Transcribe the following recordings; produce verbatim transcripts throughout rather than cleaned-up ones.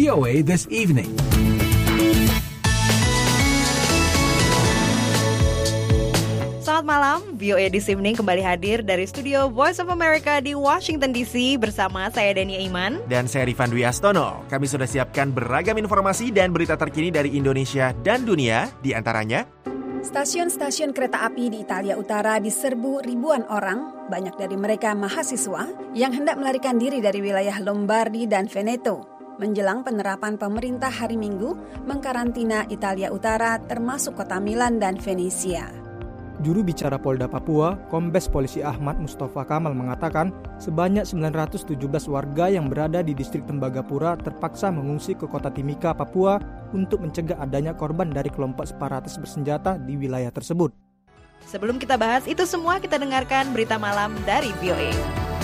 O A This Evening. Selamat malam, V O A This Evening kembali hadir dari studio Voice of America di Washington D C bersama saya Dania Iman dan saya Rifan Dwi Astono. Kami sudah siapkan beragam informasi dan berita terkini dari Indonesia dan dunia, di antaranya stasiun-stasiun kereta api di Italia Utara diserbu ribuan orang, banyak dari mereka mahasiswa yang hendak melarikan diri dari wilayah Lombardi dan Veneto. Menjelang penerapan pemerintah hari Minggu mengkarantina Italia Utara termasuk kota Milan dan Venesia. Juru bicara Polda Papua, Kombes Polisi Ahmad Mustafa Kamal mengatakan sebanyak sembilan ratus tujuh belas warga yang berada di distrik Tembagapura terpaksa mengungsi ke kota Timika, Papua untuk mencegah adanya korban dari kelompok separatis bersenjata di wilayah tersebut. Sebelum kita bahas itu semua, kita dengarkan berita malam dari V O A.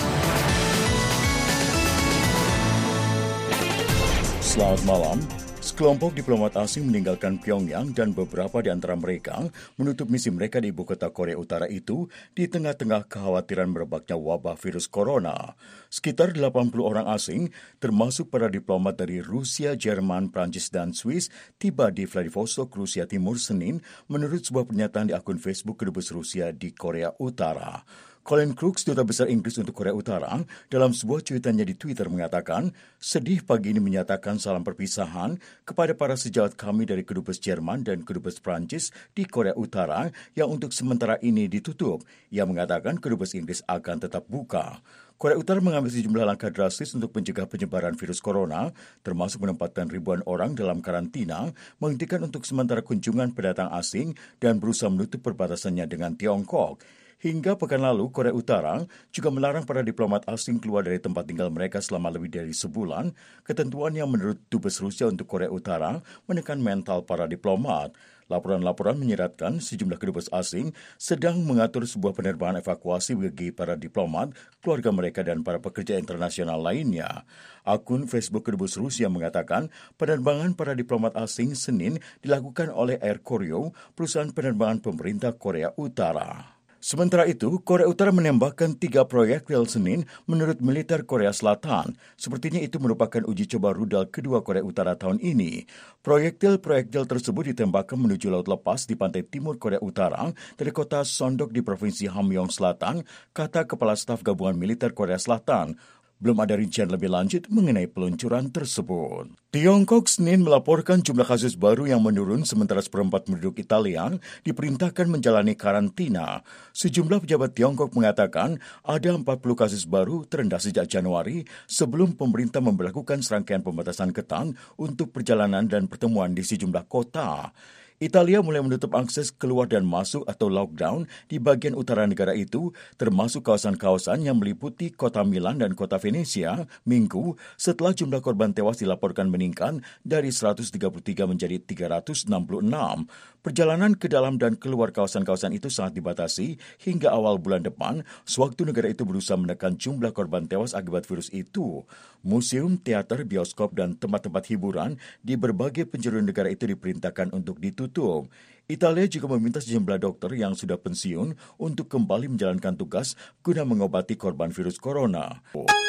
Selamat malam. Sekelompok diplomat asing meninggalkan Pyongyang dan beberapa di antara mereka menutup misi mereka di ibu kota Korea Utara itu di tengah-tengah kekhawatiran merebaknya wabah virus corona. Sekitar delapan puluh orang asing, termasuk para diplomat dari Rusia, Jerman, Prancis, dan Swiss, tiba di Vladivostok, Rusia Timur, Senin, menurut sebuah pernyataan di akun Facebook kedubes Rusia di Korea Utara. Colin Crooks, Duta Besar Inggris untuk Korea Utara, dalam sebuah cuitannya di Twitter mengatakan, sedih pagi ini menyatakan salam perpisahan kepada para sejawat kami dari Kedubes Jerman dan Kedubes Prancis di Korea Utara yang untuk sementara ini ditutup. Ia mengatakan Kedubes Inggris akan tetap buka. Korea Utara mengambil sejumlah langkah drastis untuk mencegah penyebaran virus corona, termasuk menempatkan ribuan orang dalam karantina, menghentikan untuk sementara kunjungan pendatang asing, dan berusaha menutup perbatasannya dengan Tiongkok. Hingga pekan lalu, Korea Utara juga melarang para diplomat asing keluar dari tempat tinggal mereka selama lebih dari sebulan, ketentuan yang menurut Dubes Rusia untuk Korea Utara menekan mental para diplomat. Laporan-laporan menyeratkan sejumlah kedubes asing sedang mengatur sebuah penerbangan evakuasi bagi para diplomat, keluarga mereka, dan para pekerja internasional lainnya. Akun Facebook kedubes Rusia mengatakan penerbangan para diplomat asing Senin dilakukan oleh Air Koryo, perusahaan penerbangan pemerintah Korea Utara. Sementara itu, Korea Utara menembakkan tiga proyektil Senin menurut militer Korea Selatan. Sepertinya itu merupakan uji coba rudal kedua Korea Utara tahun ini. Proyektil-proyektil tersebut ditembakkan menuju laut lepas di pantai timur Korea Utara dari kota Sondok di Provinsi Hamgyong Selatan, kata Kepala Staf Gabungan Militer Korea Selatan. Belum ada rincian lebih lanjut mengenai peluncuran tersebut. Tiongkok Senin melaporkan jumlah kasus baru yang menurun sementara seperempat penduduk Italia diperintahkan menjalani karantina. Sejumlah pejabat Tiongkok mengatakan ada empat puluh kasus baru terendah sejak Januari sebelum pemerintah memberlakukan serangkaian pembatasan ketat untuk perjalanan dan pertemuan di sejumlah kota. Italia mulai menutup akses keluar dan masuk atau lockdown di bagian utara negara itu, termasuk kawasan-kawasan yang meliputi kota Milan dan kota Venesia, Minggu, setelah jumlah korban tewas dilaporkan meningkat dari seratus tiga puluh tiga menjadi tiga ratus enam puluh enam. Perjalanan ke dalam dan keluar kawasan-kawasan itu sangat dibatasi hingga awal bulan depan, sewaktu negara itu berusaha menekan jumlah korban tewas akibat virus itu. Museum, teater, bioskop, dan tempat-tempat hiburan di berbagai penjuru negara itu diperintahkan untuk ditutup. Tutup. Italia juga meminta sejumlah dokter yang sudah pensiun untuk kembali menjalankan tugas guna mengobati korban virus corona.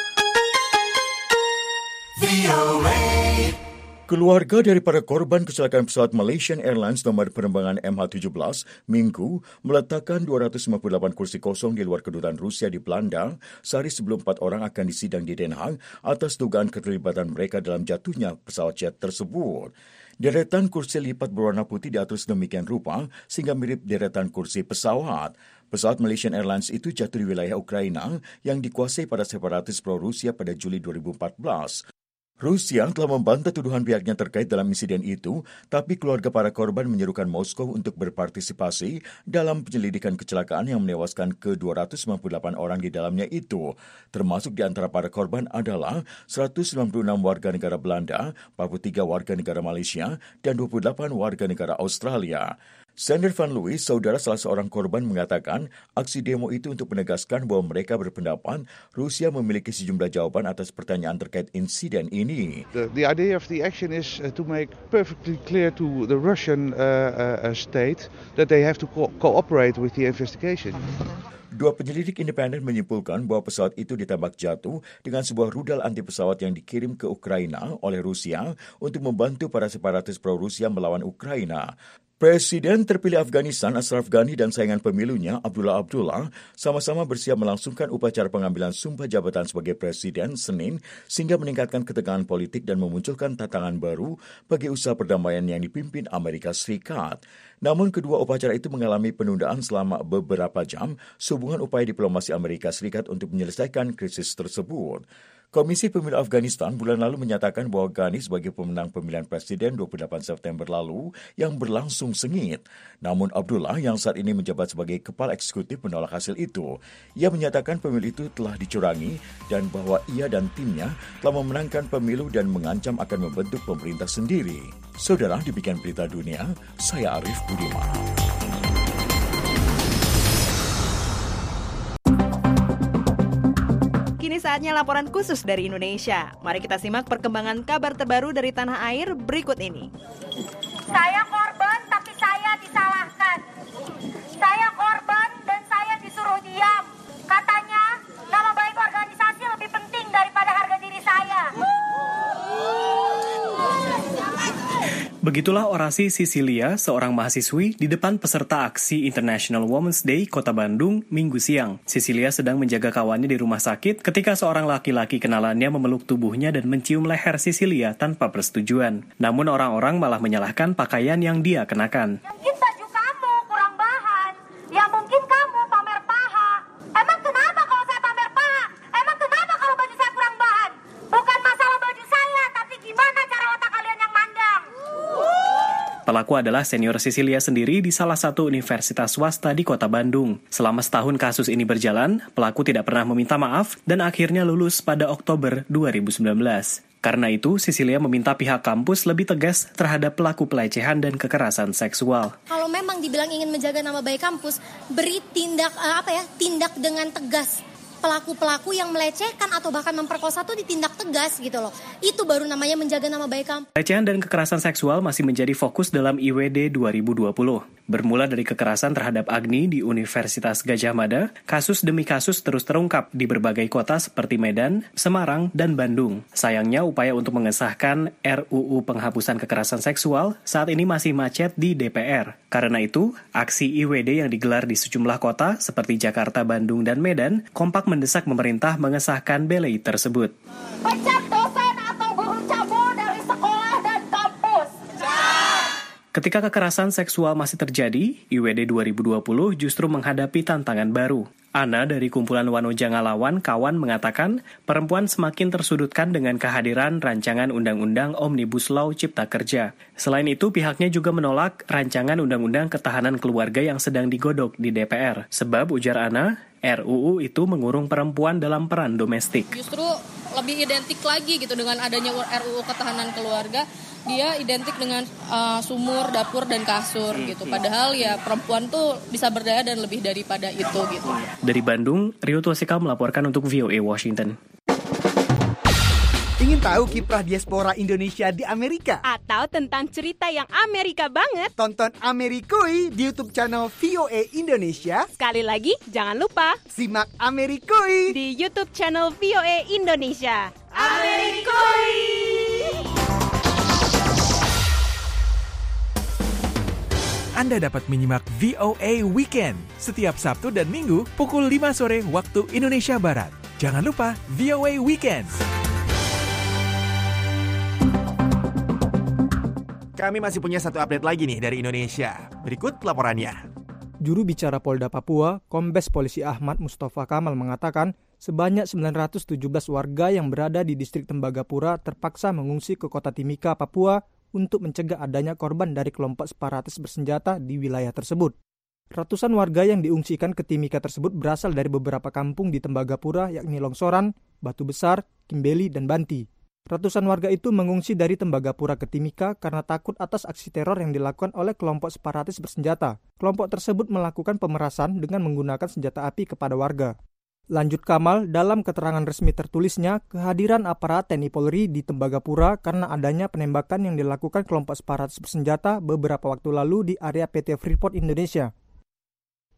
Keluarga dari para korban kecelakaan pesawat Malaysian Airlines nomor penerbangan M H tujuh belas Minggu meletakkan dua ratus lima puluh delapan kursi kosong di luar kedutaan Rusia di Belanda sehari sebelum empat orang akan disidang di Den Haag atas dugaan keterlibatan mereka dalam jatuhnya pesawat jet tersebut. Deretan kursi lipat berwarna putih diatur sedemikian rupa sehingga mirip deretan kursi pesawat. Pesawat Malaysian Airlines itu jatuh di wilayah Ukraina yang dikuasai para separatis pro-Rusia pada Juli dua ribu empat belas. Rusia telah membantah tuduhan pihaknya terkait dalam insiden itu, tapi keluarga para korban menyerukan Moskow untuk berpartisipasi dalam penyelidikan kecelakaan yang menewaskan ke dua ratus sembilan puluh delapan orang di dalamnya itu. Termasuk di antara para korban adalah seratus sembilan puluh enam warga negara Belanda, empat puluh tiga warga negara Malaysia, dan dua puluh delapan warga negara Australia. Sander Van Looy, saudara salah seorang korban, mengatakan aksi demo itu untuk menegaskan bahwa mereka berpendapat Rusia memiliki sejumlah jawaban atas pertanyaan terkait insiden ini. The, the idea of the action is uh, to make perfectly clear to the Russian uh, uh, state that they have to co- cooperate with the investigation. Dua penyelidik independen menyimpulkan bahwa pesawat itu ditembak jatuh dengan sebuah rudal anti pesawat yang dikirim ke Ukraina oleh Rusia untuk membantu para separatis pro-Rusia melawan Ukraina. Presiden terpilih Afghanistan Ashraf Ghani dan saingan pemilunya Abdullah Abdullah sama-sama bersiap melangsungkan upacara pengambilan sumpah jabatan sebagai presiden Senin sehingga meningkatkan ketegangan politik dan memunculkan tantangan baru bagi usaha perdamaian yang dipimpin Amerika Serikat. Namun kedua upacara itu mengalami penundaan selama beberapa jam sehubungan upaya diplomasi Amerika Serikat untuk menyelesaikan krisis tersebut. Komisi Pemilu Afghanistan bulan lalu menyatakan bahwa Ghani sebagai pemenang pemilihan presiden dua puluh delapan September lalu yang berlangsung sengit. Namun Abdullah yang saat ini menjabat sebagai kepala eksekutif menolak hasil itu. Ia menyatakan pemilu itu telah dicurangi dan bahwa ia dan timnya telah memenangkan pemilu dan mengancam akan membentuk pemerintah sendiri. Saudara, demikian berita dunia, saya Arif Budiman. Kini saatnya laporan khusus dari Indonesia. Mari kita simak perkembangan kabar terbaru dari tanah air berikut ini. Saya korban tapi saya disalahkan. Saya korban dan saya disuruh diam. Katanya nama baik organisasi lebih penting daripada harga diri saya. Begitulah orasi Cecilia, seorang mahasiswi di depan peserta aksi International Women's Day Kota Bandung Minggu siang. Cecilia sedang menjaga kawannya di rumah sakit ketika seorang laki-laki kenalannya memeluk tubuhnya dan mencium leher Cecilia tanpa persetujuan. Namun orang-orang malah menyalahkan pakaian yang dia kenakan. Mungkin baju kamu kurang bahan. Ya mungkin kamu pamer paha. Emang kenapa kalau saya pamer paha? Emang kenapa kalau baju saya kurang bahan? Bukan masalah baju saya, tapi gimana cara otak kalian yang mandang? Pelaku adalah senior Cecilia sendiri di salah satu universitas swasta di Kota Bandung. Selama setahun kasus ini berjalan, pelaku tidak pernah meminta maaf dan akhirnya lulus pada Oktober dua ribu sembilan belas. Karena itu, Cecilia meminta pihak kampus lebih tegas terhadap pelaku pelecehan dan kekerasan seksual. Kalau memang dibilang ingin menjaga nama baik kampus, beri tindak uh, apa ya? Tindak dengan tegas. Pelaku-pelaku yang melecehkan atau bahkan memperkosa itu ditindak tegas gitu loh. Itu baru namanya menjaga nama baik kampus. Pelecehan dan kekerasan seksual masih menjadi fokus dalam I W D dua ribu dua puluh. Bermula dari kekerasan terhadap Agni di Universitas Gadjah Mada, kasus demi kasus terus terungkap di berbagai kota seperti Medan, Semarang, dan Bandung. Sayangnya upaya untuk mengesahkan R U U penghapusan kekerasan seksual saat ini masih macet di D P R. Karena itu, aksi I W D yang digelar di sejumlah kota seperti Jakarta, Bandung, dan Medan kompak mendesak pemerintah mengesahkan B L I tersebut. Pecat dosen atau guru cabul dari sekolah dan kampus. Ketika kekerasan seksual masih terjadi, I W D dua ribu dua puluh justru menghadapi tantangan baru. Ana dari kumpulan Wanoja Ngalawan Kawan mengatakan perempuan semakin tersudutkan dengan kehadiran rancangan Undang-Undang Omnibus Law Cipta Kerja. Selain itu, pihaknya juga menolak rancangan Undang-Undang Ketahanan Keluarga yang sedang digodok di D P R. Sebab, ujar Ana, R U U itu mengurung perempuan dalam peran domestik. Justru lebih identik lagi gitu dengan adanya R U U Ketahanan Keluarga. Dia identik dengan uh, sumur, dapur, dan kasur gitu. Padahal ya perempuan tuh bisa berdaya dan lebih daripada itu gitu. Dari Bandung, Rio Tuasika melaporkan untuk V O A Washington. Ingin tahu kiprah diaspora Indonesia di Amerika? Atau tentang cerita yang Amerika banget? Tonton Amerikui di YouTube channel V O A Indonesia. Sekali lagi, jangan lupa simak Amerikui di YouTube channel V O A Indonesia. Amerikui! Anda dapat menyimak V O A Weekend setiap Sabtu dan Minggu pukul lima sore waktu Indonesia Barat. Jangan lupa V O A Weekend. Kami masih punya satu update lagi nih dari Indonesia. Berikut laporannya. Juru bicara Polda Papua, Kombes Polisi Ahmad Mustafa Kamal mengatakan sebanyak sembilan ratus tujuh belas warga yang berada di distrik Tembagapura terpaksa mengungsi ke kota Timika, Papua untuk mencegah adanya korban dari kelompok separatis bersenjata di wilayah tersebut. Ratusan warga yang diungsikan ke Timika tersebut berasal dari beberapa kampung di Tembagapura yakni Longsoran, Batu Besar, Kimbeli, dan Banti. Ratusan warga itu mengungsi dari Tembagapura ke Timika karena takut atas aksi teror yang dilakukan oleh kelompok separatis bersenjata. Kelompok tersebut melakukan pemerasan dengan menggunakan senjata api kepada warga. Lanjut Kamal, dalam keterangan resmi tertulisnya, kehadiran aparat T N I Polri di Tembagapura karena adanya penembakan yang dilakukan kelompok separatis bersenjata beberapa waktu lalu di area P T Freeport Indonesia.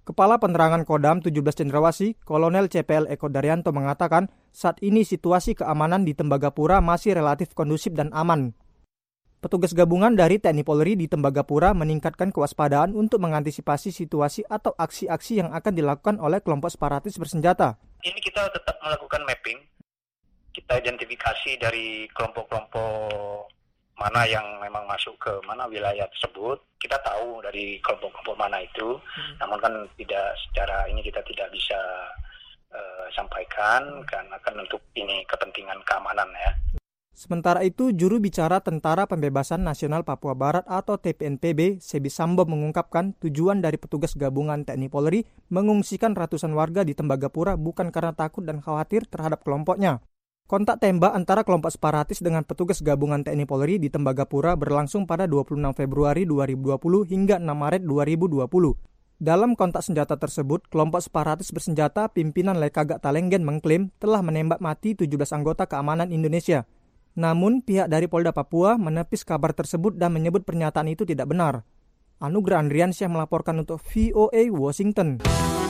Kepala Penerangan Kodam tujuh belas Cendrawasih, Kolonel C P L Eko Daryanto mengatakan, saat ini situasi keamanan di Tembagapura masih relatif kondusif dan aman. Petugas gabungan dari T N I Polri di Tembagapura meningkatkan kewaspadaan untuk mengantisipasi situasi atau aksi-aksi yang akan dilakukan oleh kelompok separatis bersenjata. Ini kita tetap melakukan mapping, kita identifikasi dari kelompok-kelompok mana yang memang masuk ke mana wilayah tersebut. Kita tahu dari kelompok-kelompok mana itu, hmm. namun kan tidak secara ini kita tidak bisa uh, sampaikan karena kan untuk ini kepentingan keamanan ya. Sementara itu, juru bicara Tentara Pembebasan Nasional Papua Barat atau T P N P B, Sebi Sambo mengungkapkan tujuan dari petugas gabungan T N I Polri mengungsikan ratusan warga di Tembagapura bukan karena takut dan khawatir terhadap kelompoknya. Kontak tembak antara kelompok separatis dengan petugas gabungan T N I Polri di Tembagapura berlangsung pada dua puluh enam Februari dua ribu dua puluh hingga enam Maret dua ribu dua puluh. Dalam kontak senjata tersebut, kelompok separatis bersenjata pimpinan Lekagak Talenggen mengklaim telah menembak mati tujuh belas anggota keamanan Indonesia. Namun, pihak dari Polda Papua menepis kabar tersebut dan menyebut pernyataan itu tidak benar. Anugrah Andriansyah melaporkan untuk V O A Washington.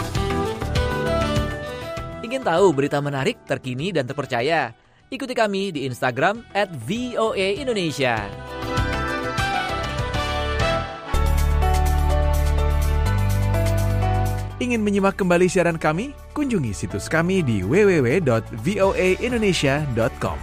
Ingin tahu berita menarik, terkini, dan terpercaya? Ikuti kami di Instagram at V O A Indonesia. Ingin menyimak kembali siaran kami? Kunjungi situs kami di w w w dot v o a indonesia dot com.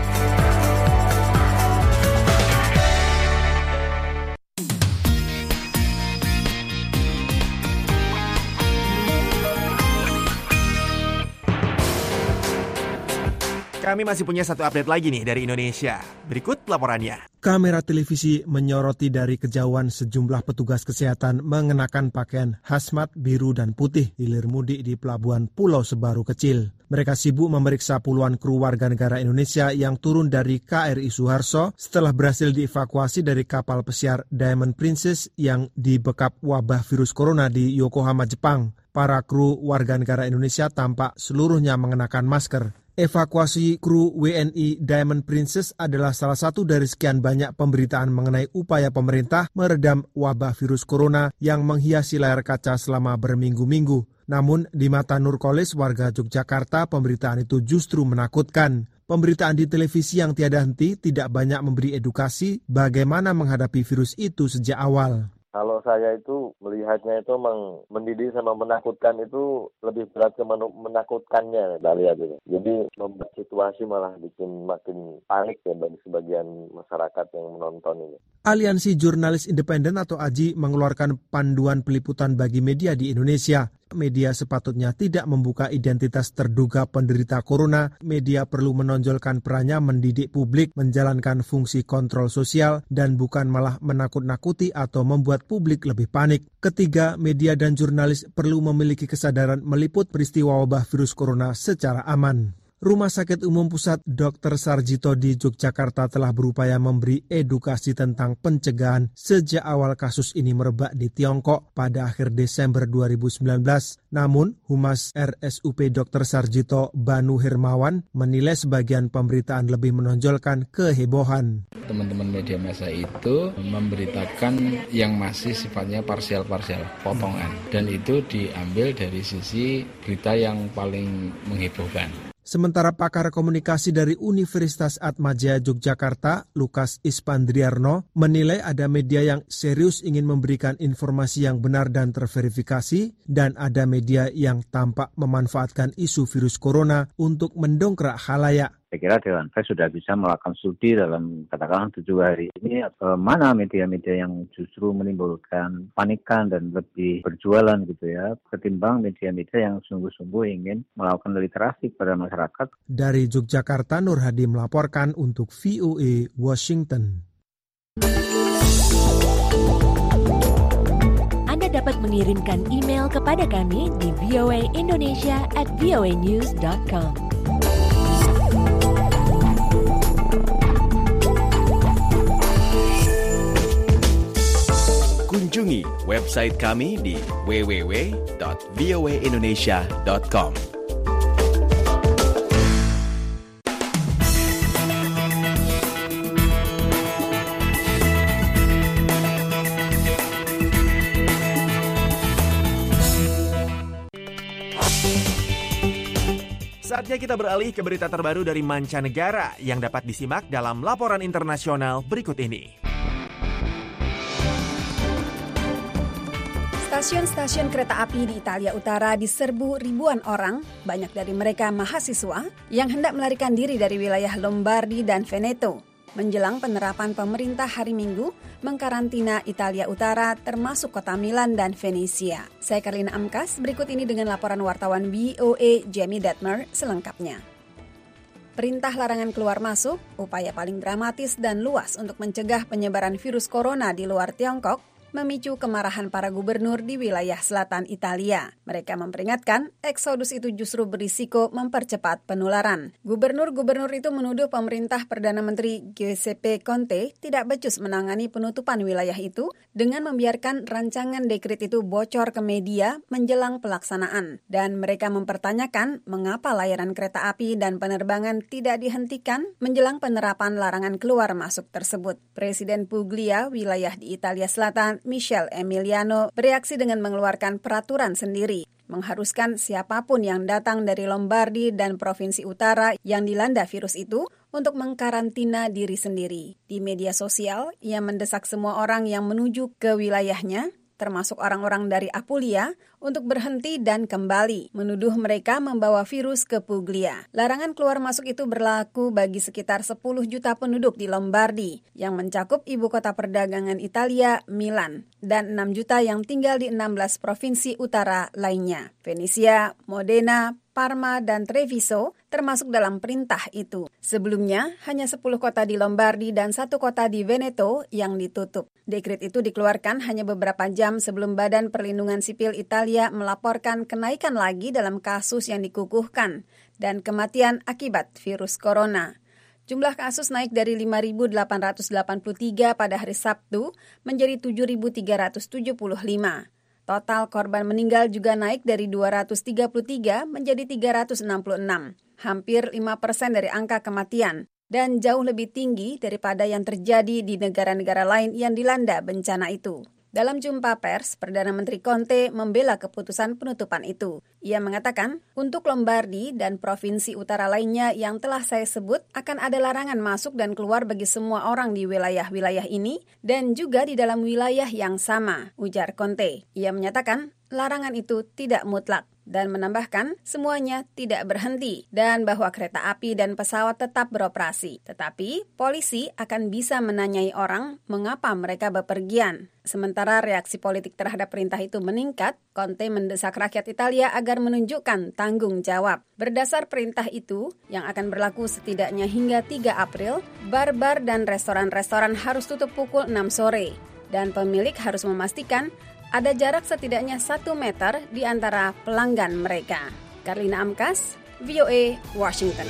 Kami masih punya satu update lagi nih dari Indonesia. Berikut laporannya. Kamera televisi menyoroti dari kejauhan sejumlah petugas kesehatan mengenakan pakaian hazmat biru dan putih hilir mudik di pelabuhan Pulau Sebaru Kecil. Mereka sibuk memeriksa puluhan kru warga negara Indonesia yang turun dari K R I Suharto setelah berhasil dievakuasi dari kapal pesiar Diamond Princess yang dibekap wabah virus corona di Yokohama, Jepang. Para kru warga negara Indonesia tampak seluruhnya mengenakan masker. Evakuasi kru W N I Diamond Princess adalah salah satu dari sekian banyak pemberitaan mengenai upaya pemerintah meredam wabah virus corona yang menghiasi layar kaca selama berminggu-minggu. Namun di mata Nurkolis, warga Yogyakarta, pemberitaan itu justru menakutkan. Pemberitaan di televisi yang tiada henti tidak banyak memberi edukasi bagaimana menghadapi virus itu sejak awal. Kalau saya itu melihatnya itu memang mendidik sama menakutkan itu lebih berat ke menakutkannya, kita lihat itu. Jadi membuat situasi malah bikin makin panik ya bagi sebagian masyarakat yang menonton ini. Aliansi Jurnalis Independen atau A J I mengeluarkan panduan peliputan bagi media di Indonesia. Media sepatutnya tidak membuka identitas terduga penderita corona. Media perlu menonjolkan perannya mendidik publik, menjalankan fungsi kontrol sosial, dan bukan malah menakut-nakuti atau membuat publik lebih panik. Ketiga, media dan jurnalis perlu memiliki kesadaran meliput peristiwa wabah virus corona secara aman. Rumah Sakit Umum Pusat Dokter Sarjito di Yogyakarta telah berupaya memberi edukasi tentang pencegahan sejak awal kasus ini merebak di Tiongkok pada akhir Desember dua ribu sembilan belas. Namun, Humas R S U P Dokter Sarjito Banu Hermawan menilai sebagian pemberitaan lebih menonjolkan kehebohan. Teman-teman media massa itu memberitakan yang masih sifatnya parsial-parsial, potongan. Dan itu diambil dari sisi berita yang paling menghebohkan. Sementara pakar komunikasi dari Universitas Atmajaya Yogyakarta, Lukas Ispandriarno, menilai ada media yang serius ingin memberikan informasi yang benar dan terverifikasi, dan ada media yang tampak memanfaatkan isu virus corona untuk mendongkrak khalayak. Saya kira Dewan Pers sudah bisa melakukan studi dalam katakanlah tujuh hari ini eh, mana media-media yang justru menimbulkan panikan dan lebih berjualan gitu ya, ketimbang media-media yang sungguh-sungguh ingin melakukan literasi kepada masyarakat. Dari Yogyakarta, Nur Hadi melaporkan untuk V O A Washington. Anda dapat mengirimkan email kepada kami di voaindonesia at voanews dot com. Kunjungi website kami di w w w dot v o a indonesia dot com. Saatnya kita beralih ke berita terbaru dari mancanegara yang dapat disimak dalam laporan internasional berikut ini. Stasiun-stasiun kereta api di Italia Utara diserbu ribuan orang, banyak dari mereka mahasiswa, yang hendak melarikan diri dari wilayah Lombardi dan Veneto. Menjelang penerapan pemerintah hari Minggu, mengkarantina Italia Utara termasuk kota Milan dan Venesia. Saya Karlina Amkas, berikut ini dengan laporan wartawan V O A Jamie Detmer selengkapnya. Perintah larangan keluar masuk, upaya paling dramatis dan luas untuk mencegah penyebaran virus corona di luar Tiongkok, memicu kemarahan para gubernur di wilayah selatan Italia. Mereka memperingatkan eksodus itu justru berisiko mempercepat penularan. Gubernur-gubernur itu menuduh pemerintah Perdana Menteri Giuseppe Conte tidak becus menangani penutupan wilayah itu dengan membiarkan rancangan dekret itu bocor ke media menjelang pelaksanaan. Dan mereka mempertanyakan mengapa layanan kereta api dan penerbangan tidak dihentikan menjelang penerapan larangan keluar masuk tersebut. Presiden Puglia, wilayah di Italia Selatan, Michele Emiliano, bereaksi dengan mengeluarkan peraturan sendiri, mengharuskan siapapun yang datang dari Lombardi dan Provinsi Utara yang dilanda virus itu untuk mengkarantina diri sendiri. Di media sosial, ia mendesak semua orang yang menuju ke wilayahnya, termasuk orang-orang dari Apulia, untuk berhenti dan kembali, menuduh mereka membawa virus ke Puglia. Larangan keluar masuk itu berlaku bagi sekitar sepuluh juta penduduk di Lombardi, yang mencakup ibu kota perdagangan Italia, Milan, dan enam juta yang tinggal di enam belas provinsi utara lainnya. Venesia, Modena, Parma, dan Treviso termasuk dalam perintah itu. Sebelumnya, hanya sepuluh kota di Lombardi dan satu kota di Veneto yang ditutup. Dekret itu dikeluarkan hanya beberapa jam sebelum Badan Perlindungan Sipil Italia melaporkan kenaikan lagi dalam kasus yang dikukuhkan dan kematian akibat virus corona. Jumlah kasus naik dari lima ribu delapan ratus delapan puluh tiga pada hari Sabtu menjadi tujuh ribu tiga ratus tujuh puluh lima. Total korban meninggal juga naik dari dua ratus tiga puluh tiga menjadi tiga ratus enam puluh enam, hampir lima persen dari angka kematian, dan jauh lebih tinggi daripada yang terjadi di negara-negara lain yang dilanda bencana itu. Dalam jumpa pers, Perdana Menteri Conte membela keputusan penutupan itu. Ia mengatakan, untuk Lombardi dan provinsi utara lainnya yang telah saya sebut, akan ada larangan masuk dan keluar bagi semua orang di wilayah-wilayah ini, dan juga di dalam wilayah yang sama, ujar Conte. Ia menyatakan, larangan itu tidak mutlak, dan menambahkan semuanya tidak berhenti dan bahwa kereta api dan pesawat tetap beroperasi. Tetapi polisi akan bisa menanyai orang mengapa mereka bepergian. Sementara reaksi politik terhadap perintah itu meningkat, Conte mendesak rakyat Italia agar menunjukkan tanggung jawab. Berdasar perintah itu, yang akan berlaku setidaknya hingga tiga April, bar-bar dan restoran-restoran harus tutup pukul enam sore. Dan pemilik harus memastikan ada jarak setidaknya satu meter di antara pelanggan mereka. Karlina Amkas, V O A, Washington.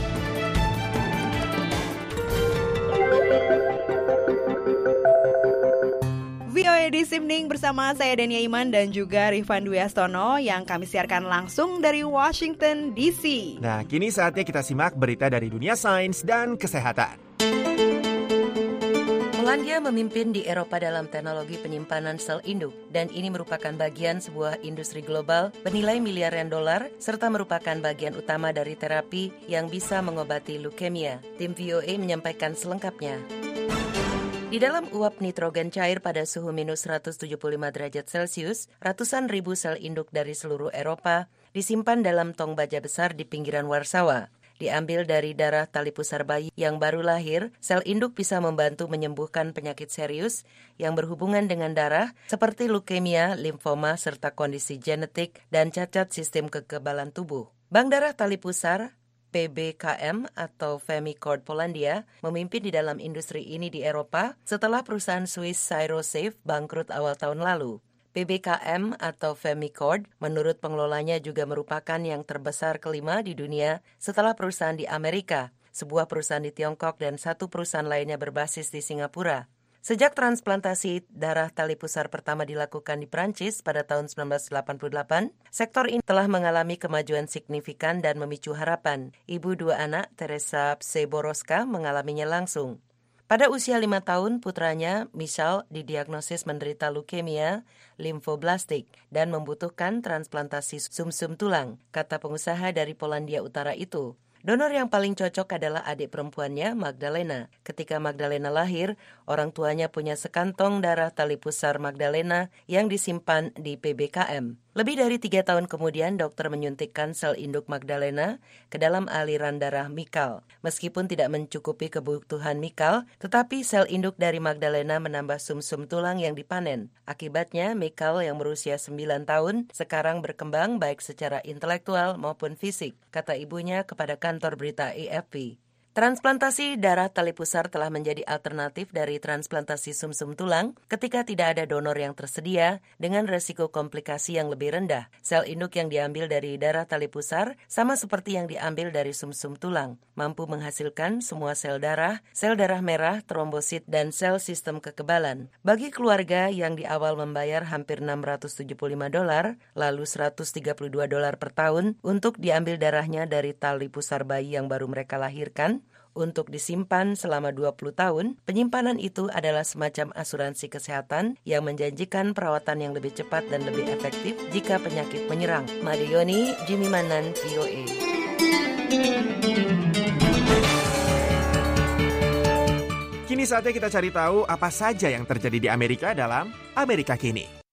V O A This Evening bersama saya Dania Iman dan juga Rifan Dwi Astono yang kami siarkan langsung dari Washington D C. Nah, kini saatnya kita simak berita dari dunia sains dan kesehatan. Polandia memimpin di Eropa dalam teknologi penyimpanan sel induk dan ini merupakan bagian sebuah industri global bernilai miliaran dolar serta merupakan bagian utama dari terapi yang bisa mengobati leukemia. Tim V O A menyampaikan selengkapnya. Di dalam uap nitrogen cair pada suhu minus seratus tujuh puluh lima derajat Celcius, ratusan ribu sel induk dari seluruh Eropa disimpan dalam tong baja besar di pinggiran Warsawa. Diambil dari darah tali pusar bayi yang baru lahir, sel induk bisa membantu menyembuhkan penyakit serius yang berhubungan dengan darah seperti leukemia, limfoma, serta kondisi genetik dan cacat sistem kekebalan tubuh. Bank darah tali pusar P B K M atau Femicord Polandia memimpin di dalam industri ini di Eropa setelah perusahaan Swiss Cyrosafe bangkrut awal tahun lalu. P B K M atau Femicord menurut pengelolanya juga merupakan yang terbesar kelima di dunia setelah perusahaan di Amerika, sebuah perusahaan di Tiongkok dan satu perusahaan lainnya berbasis di Singapura. Sejak transplantasi darah tali pusar pertama dilakukan di Prancis pada tahun sembilan belas delapan puluh delapan, sektor ini telah mengalami kemajuan signifikan dan memicu harapan. Ibu dua anak, Teresa Przeboroska, mengalaminya langsung. Pada usia lima tahun, putranya, Michal, didiagnosis menderita leukemia limfoblastik dan membutuhkan transplantasi sumsum tulang, kata pengusaha dari Polandia Utara itu. Donor yang paling cocok adalah adik perempuannya, Magdalena. Ketika Magdalena lahir, orang tuanya punya sekantong darah tali pusar Magdalena yang disimpan di P B K M. Lebih dari tiga tahun kemudian, dokter menyuntikkan sel induk Magdalena ke dalam aliran darah Mikal. Meskipun tidak mencukupi kebutuhan Mikal, tetapi sel induk dari Magdalena menambah sumsum tulang yang dipanen. Akibatnya, Mikal yang berusia sembilan tahun sekarang berkembang baik secara intelektual maupun fisik, kata ibunya kepada kantor berita A F P. Transplantasi darah tali pusar telah menjadi alternatif dari transplantasi sumsum tulang ketika tidak ada donor yang tersedia dengan resiko komplikasi yang lebih rendah. Sel induk yang diambil dari darah tali pusar sama seperti yang diambil dari sumsum tulang, mampu menghasilkan semua sel darah, sel darah merah, trombosit, dan sel sistem kekebalan. Bagi keluarga yang di awal membayar hampir enam ratus tujuh puluh lima dolar, lalu seratus tiga puluh dua dolar per tahun untuk diambil darahnya dari tali pusar bayi yang baru mereka lahirkan, untuk disimpan selama dua puluh tahun, penyimpanan itu adalah semacam asuransi kesehatan yang menjanjikan perawatan yang lebih cepat dan lebih efektif jika penyakit menyerang. Made Yoni, Jimmy Manan, V O A. Kini saatnya kita cari tahu apa saja yang terjadi di Amerika dalam Amerika Kini.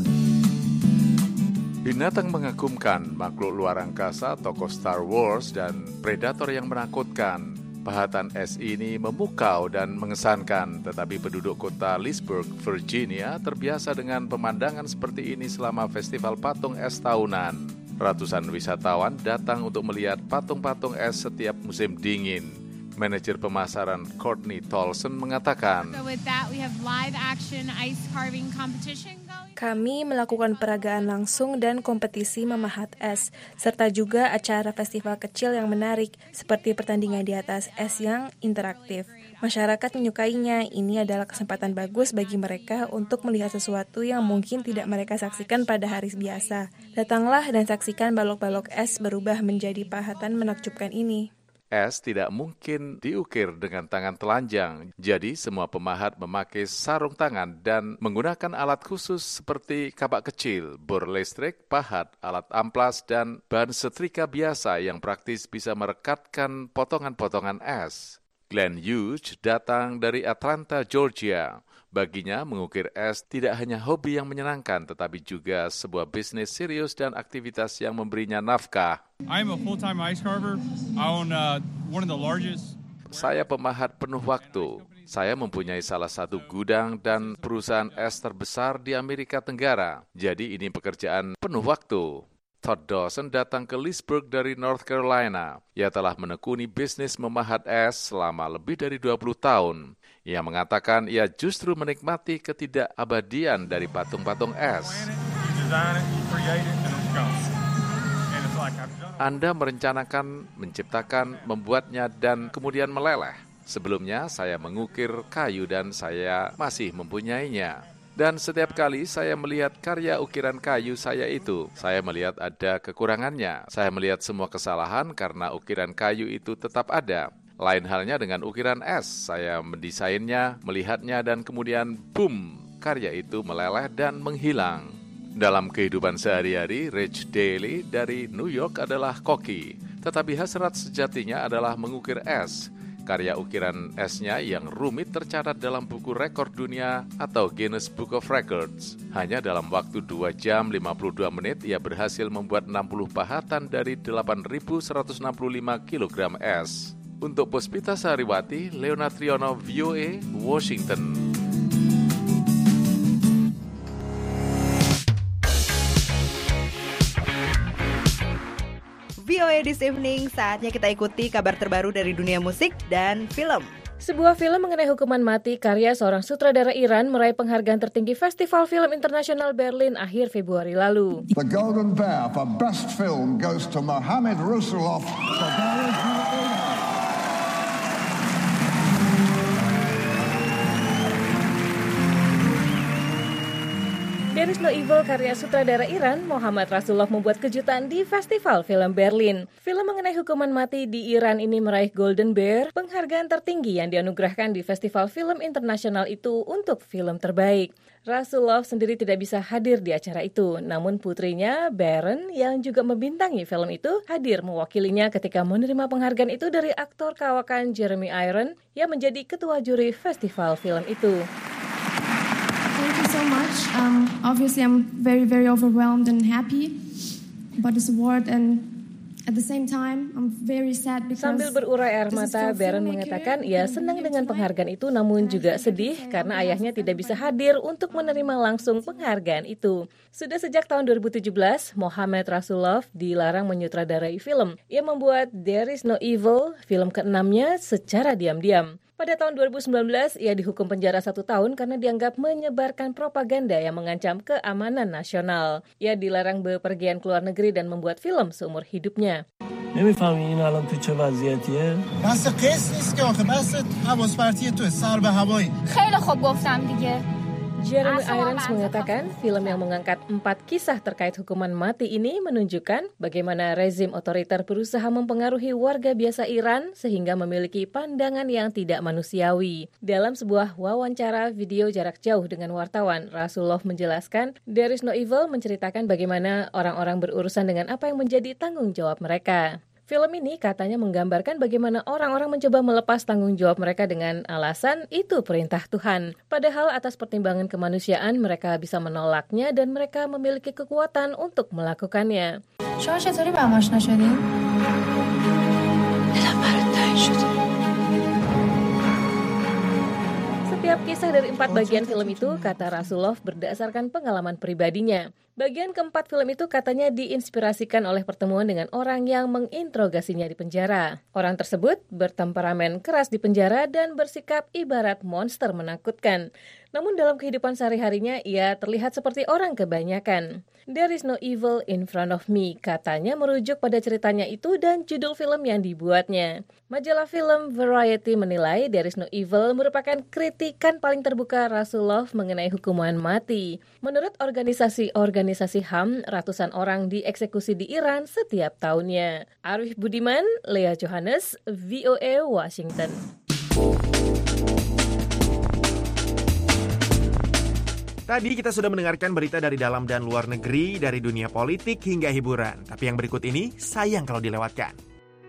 Binatang mengagumkan, makhluk luar angkasa, tokoh Star Wars, dan predator yang menakutkan. Pahatan es ini memukau dan mengesankan, tetapi penduduk kota Leesburg, Virginia terbiasa dengan pemandangan seperti ini selama festival patung es tahunan. Ratusan wisatawan datang untuk melihat patung-patung es setiap musim dingin. Manajer pemasaran Courtney Tolson mengatakan, kami melakukan peragaan langsung dan kompetisi memahat es, serta juga acara festival kecil yang menarik, seperti pertandingan di atas es yang interaktif. Masyarakat menyukainya, ini adalah kesempatan bagus bagi mereka untuk melihat sesuatu yang mungkin tidak mereka saksikan pada hari biasa. Datanglah dan saksikan balok-balok es berubah menjadi pahatan menakjubkan ini. Es tidak mungkin diukir dengan tangan telanjang, jadi semua pemahat memakai sarung tangan dan menggunakan alat khusus seperti kapak kecil, bor listrik, pahat, alat amplas, dan bahan setrika biasa yang praktis bisa merekatkan potongan-potongan es. Glenn Hughes datang dari Atlanta, Georgia. Baginya, mengukir es tidak hanya hobi yang menyenangkan, tetapi juga sebuah bisnis serius dan aktivitas yang memberinya nafkah. I'm a full-time ice carver. I own uh, one of the largest. Saya pemahat penuh waktu. Saya mempunyai salah satu gudang dan perusahaan es terbesar di Amerika Tenggara. Jadi ini pekerjaan penuh waktu. Todd Dawson datang ke Leesburg dari North Carolina. Ia telah menekuni bisnis memahat es selama lebih dari dua puluh tahun. Ia mengatakan ia justru menikmati ketidakabadian dari patung-patung es. Anda merencanakan, menciptakan, membuatnya, dan kemudian meleleh. Sebelumnya saya mengukir kayu dan saya masih mempunyainya. Dan setiap kali saya melihat karya ukiran kayu saya itu, saya melihat ada kekurangannya. Saya melihat semua kesalahan karena ukiran kayu itu tetap ada. Lain halnya dengan ukiran es, saya mendesainnya, melihatnya, dan kemudian boom, karya itu meleleh dan menghilang. Dalam kehidupan sehari-hari, Rich Daly dari New York adalah koki, tetapi hasrat sejatinya adalah mengukir es. Karya ukiran esnya yang rumit tercatat dalam buku rekor dunia atau Guinness Book of Records. Hanya dalam waktu dua jam lima puluh dua menit, ia berhasil membuat enam puluh pahatan dari delapan ribu seratus enam puluh lima kilogram es. Untuk Puspita Sariwati, Leonard Triono, V O A, Washington. V O A This Evening, saatnya kita ikuti kabar terbaru dari dunia musik dan film. Sebuah film mengenai hukuman mati karya seorang sutradara Iran meraih penghargaan tertinggi Festival Film Internasional Berlin akhir Februari lalu. The Golden Bear for Best Film goes to Mohamed Rasulov. There is No Evil karya sutradara Iran, Mohammad Rasulov membuat kejutan di Festival Film Berlin. Film mengenai hukuman mati di Iran ini meraih Golden Bear, penghargaan tertinggi yang dianugerahkan di Festival Film Internasional itu untuk film terbaik. Rasulov sendiri tidak bisa hadir di acara itu, namun putrinya, Baron, yang juga membintangi film itu, hadir mewakilinya ketika menerima penghargaan itu dari aktor kawakan Jeremy Irons yang menjadi ketua juri festival film itu. Thank you so much. Um, obviously, I'm very, very overwhelmed and happy about this award, and at the same time, I'm very sad because sambil berurai air mata, Baron mengatakan ia senang dengan penghargaan itu, namun juga sedih karena ayahnya tidak bisa hadir untuk menerima langsung penghargaan itu. Sudah sejak tahun dua ribu tujuh belas, Mohammad Rasulov dilarang menyutradarai film. Ia membuat There is No Evil, film keenamnya, secara diam-diam. Pada tahun dua ribu sembilan belas, ia dihukum penjara satu tahun karena dianggap menyebarkan propaganda yang mengancam keamanan nasional. Ia dilarang bepergian ke luar negeri dan membuat film seumur hidupnya. نمی‌فهمی این الان تو چه وضعیتیه؟ بس قص نیست که آخه بس حواس پرتی تو سر به هوایی. خیلی خوب گفتم دیگه. Jeremy Irons mengatakan film yang mengangkat empat kisah terkait hukuman mati ini menunjukkan bagaimana rezim otoriter berusaha mempengaruhi warga biasa Iran sehingga memiliki pandangan yang tidak manusiawi. Dalam sebuah wawancara video jarak jauh dengan wartawan, Rasulov menjelaskan There is No Evil menceritakan bagaimana orang-orang berurusan dengan apa yang menjadi tanggung jawab mereka. Film ini katanya menggambarkan bagaimana orang-orang mencoba melepas tanggung jawab mereka dengan alasan itu perintah Tuhan. Padahal atas pertimbangan kemanusiaan mereka bisa menolaknya dan mereka memiliki kekuatan untuk melakukannya. شما چطوری با هم آشنا شدین؟ دلم برات تنگ شده. Setiap kisah dari empat bagian film itu, kata Rasulov, berdasarkan pengalaman pribadinya. Bagian keempat film itu katanya diinspirasikan oleh pertemuan dengan orang yang menginterogasinya di penjara. Orang tersebut bertemperamen keras di penjara dan bersikap ibarat monster menakutkan. Namun dalam kehidupan sehari-harinya, ia terlihat seperti orang kebanyakan. There is No Evil in Front of Me, katanya merujuk pada ceritanya itu dan judul film yang dibuatnya. Majalah film Variety menilai There is No Evil merupakan kritikan paling terbuka Rasulov mengenai hukuman mati. Menurut organisasi-organisasi H A M, ratusan orang dieksekusi di Iran setiap tahunnya. Arif Budiman, Lea Johannes, V O A Washington. Tadi kita sudah mendengarkan berita dari dalam dan luar negeri, dari dunia politik hingga hiburan. Tapi yang berikut ini sayang kalau dilewatkan.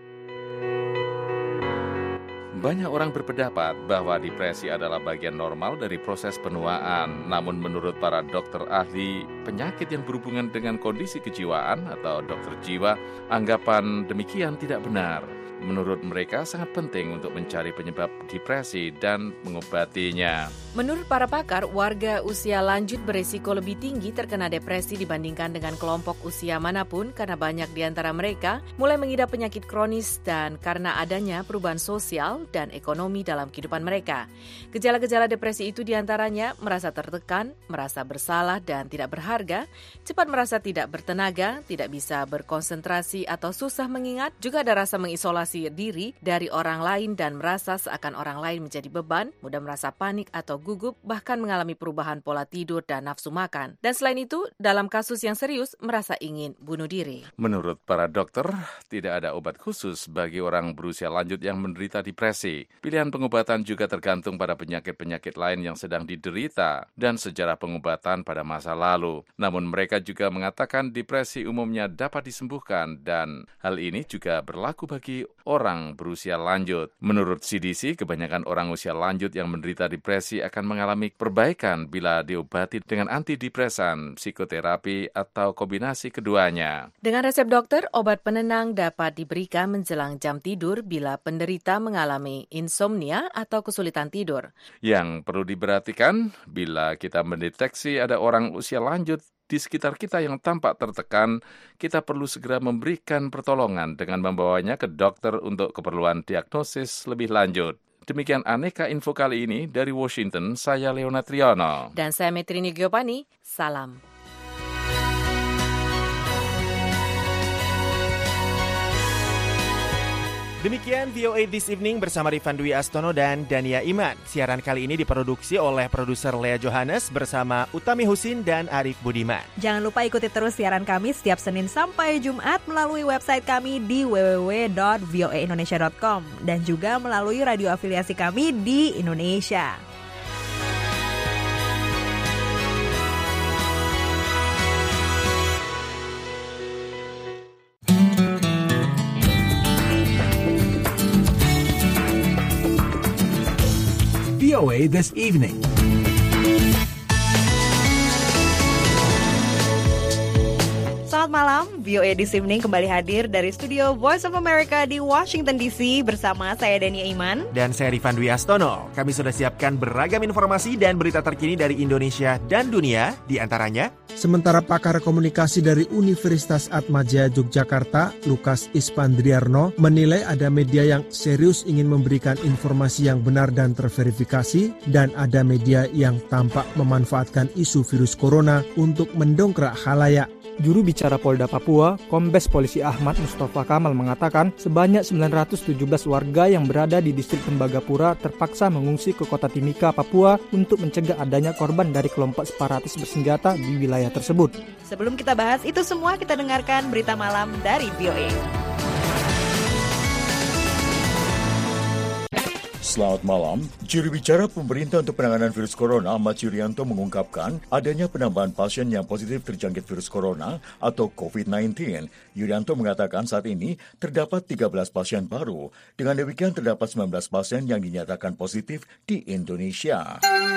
Banyak orang berpendapat bahwa depresi adalah bagian normal dari proses penuaan. Namun menurut para dokter ahli penyakit yang berhubungan dengan kondisi kejiwaan atau dokter jiwa, anggapan demikian tidak benar. Menurut mereka sangat penting untuk mencari penyebab depresi dan mengobatinya. Menurut para pakar, warga usia lanjut berisiko lebih tinggi terkena depresi dibandingkan dengan kelompok usia manapun karena banyak di antara mereka mulai mengidap penyakit kronis dan karena adanya perubahan sosial dan ekonomi dalam kehidupan mereka. Gejala-gejala depresi itu diantaranya merasa tertekan, merasa bersalah dan tidak berharga, cepat merasa tidak bertenaga, tidak bisa berkonsentrasi atau susah mengingat, juga ada rasa mengisolasi diri dari orang lain dan merasa seakan orang lain menjadi beban, mudah merasa panik atau gugup, bahkan mengalami perubahan pola tidur dan nafsu makan. Dan selain itu, dalam kasus yang serius, merasa ingin bunuh diri. Menurut para dokter, tidak ada obat khusus bagi orang berusia lanjut yang menderita depresi. Pilihan pengobatan juga tergantung pada penyakit-penyakit lain yang sedang diderita dan sejarah pengobatan pada masa lalu. Namun mereka juga mengatakan depresi umumnya dapat disembuhkan dan hal ini juga berlaku bagi orang berusia lanjut. Menurut C D C, kebanyakan orang usia lanjut yang menderita depresi akan mengalami perbaikan bila diobati dengan antidepresan, psikoterapi, atau kombinasi keduanya. Dengan resep dokter, obat penenang dapat diberikan menjelang jam tidur bila penderita mengalami insomnia atau kesulitan tidur. Yang perlu diperhatikan, bila kita mendeteksi ada orang usia lanjut di sekitar kita yang tampak tertekan, kita perlu segera memberikan pertolongan dengan membawanya ke dokter untuk keperluan diagnosis lebih lanjut. Demikian aneka info kali ini dari Washington, saya Leona Triano. Dan saya Metrini Giovanni, salam. Demikian V O A This Evening bersama Rifan Dwi Astono dan Dania Iman. Siaran kali ini diproduksi oleh produser Lea Johannes bersama Utami Husin dan Arif Budiman. Jangan lupa ikuti terus siaran kami setiap Senin sampai Jumat melalui website kami di w w w dot v o a indonesia dot com dan juga melalui radio afiliasi kami di Indonesia. V O A This Evening. Selamat malam, V O A This Evening kembali hadir dari studio Voice of America di Washington D C bersama saya Dania Iman dan saya Rifan Dwi Astono. Kami sudah siapkan beragam informasi dan berita terkini dari Indonesia dan dunia, di antaranya sementara pakar komunikasi dari Universitas Atmajaya Yogyakarta, Lukas Ispandriarno, menilai ada media yang serius ingin memberikan informasi yang benar dan terverifikasi, dan ada media yang tampak memanfaatkan isu virus corona untuk mendongkrak khalayak. Juru bicara Polda Papua, Kombes Polisi Ahmad Mustafa Kamal mengatakan sebanyak sembilan ratus tujuh belas warga yang berada di distrik Tembagapura terpaksa mengungsi ke kota Timika, Papua untuk mencegah adanya korban dari kelompok separatis bersenjata di wilayah tersebut. Sebelum kita bahas itu semua, kita dengarkan berita malam dari V O A. Selamat malam. Juru bicara pemerintah untuk penanganan virus corona, Ahmad Yuryanto, mengungkapkan adanya penambahan pasien yang positif terjangkit virus corona atau covid sembilan belas. Yuryanto mengatakan saat ini terdapat tiga belas pasien baru. Dengan demikian terdapat sembilan belas pasien yang dinyatakan positif di Indonesia.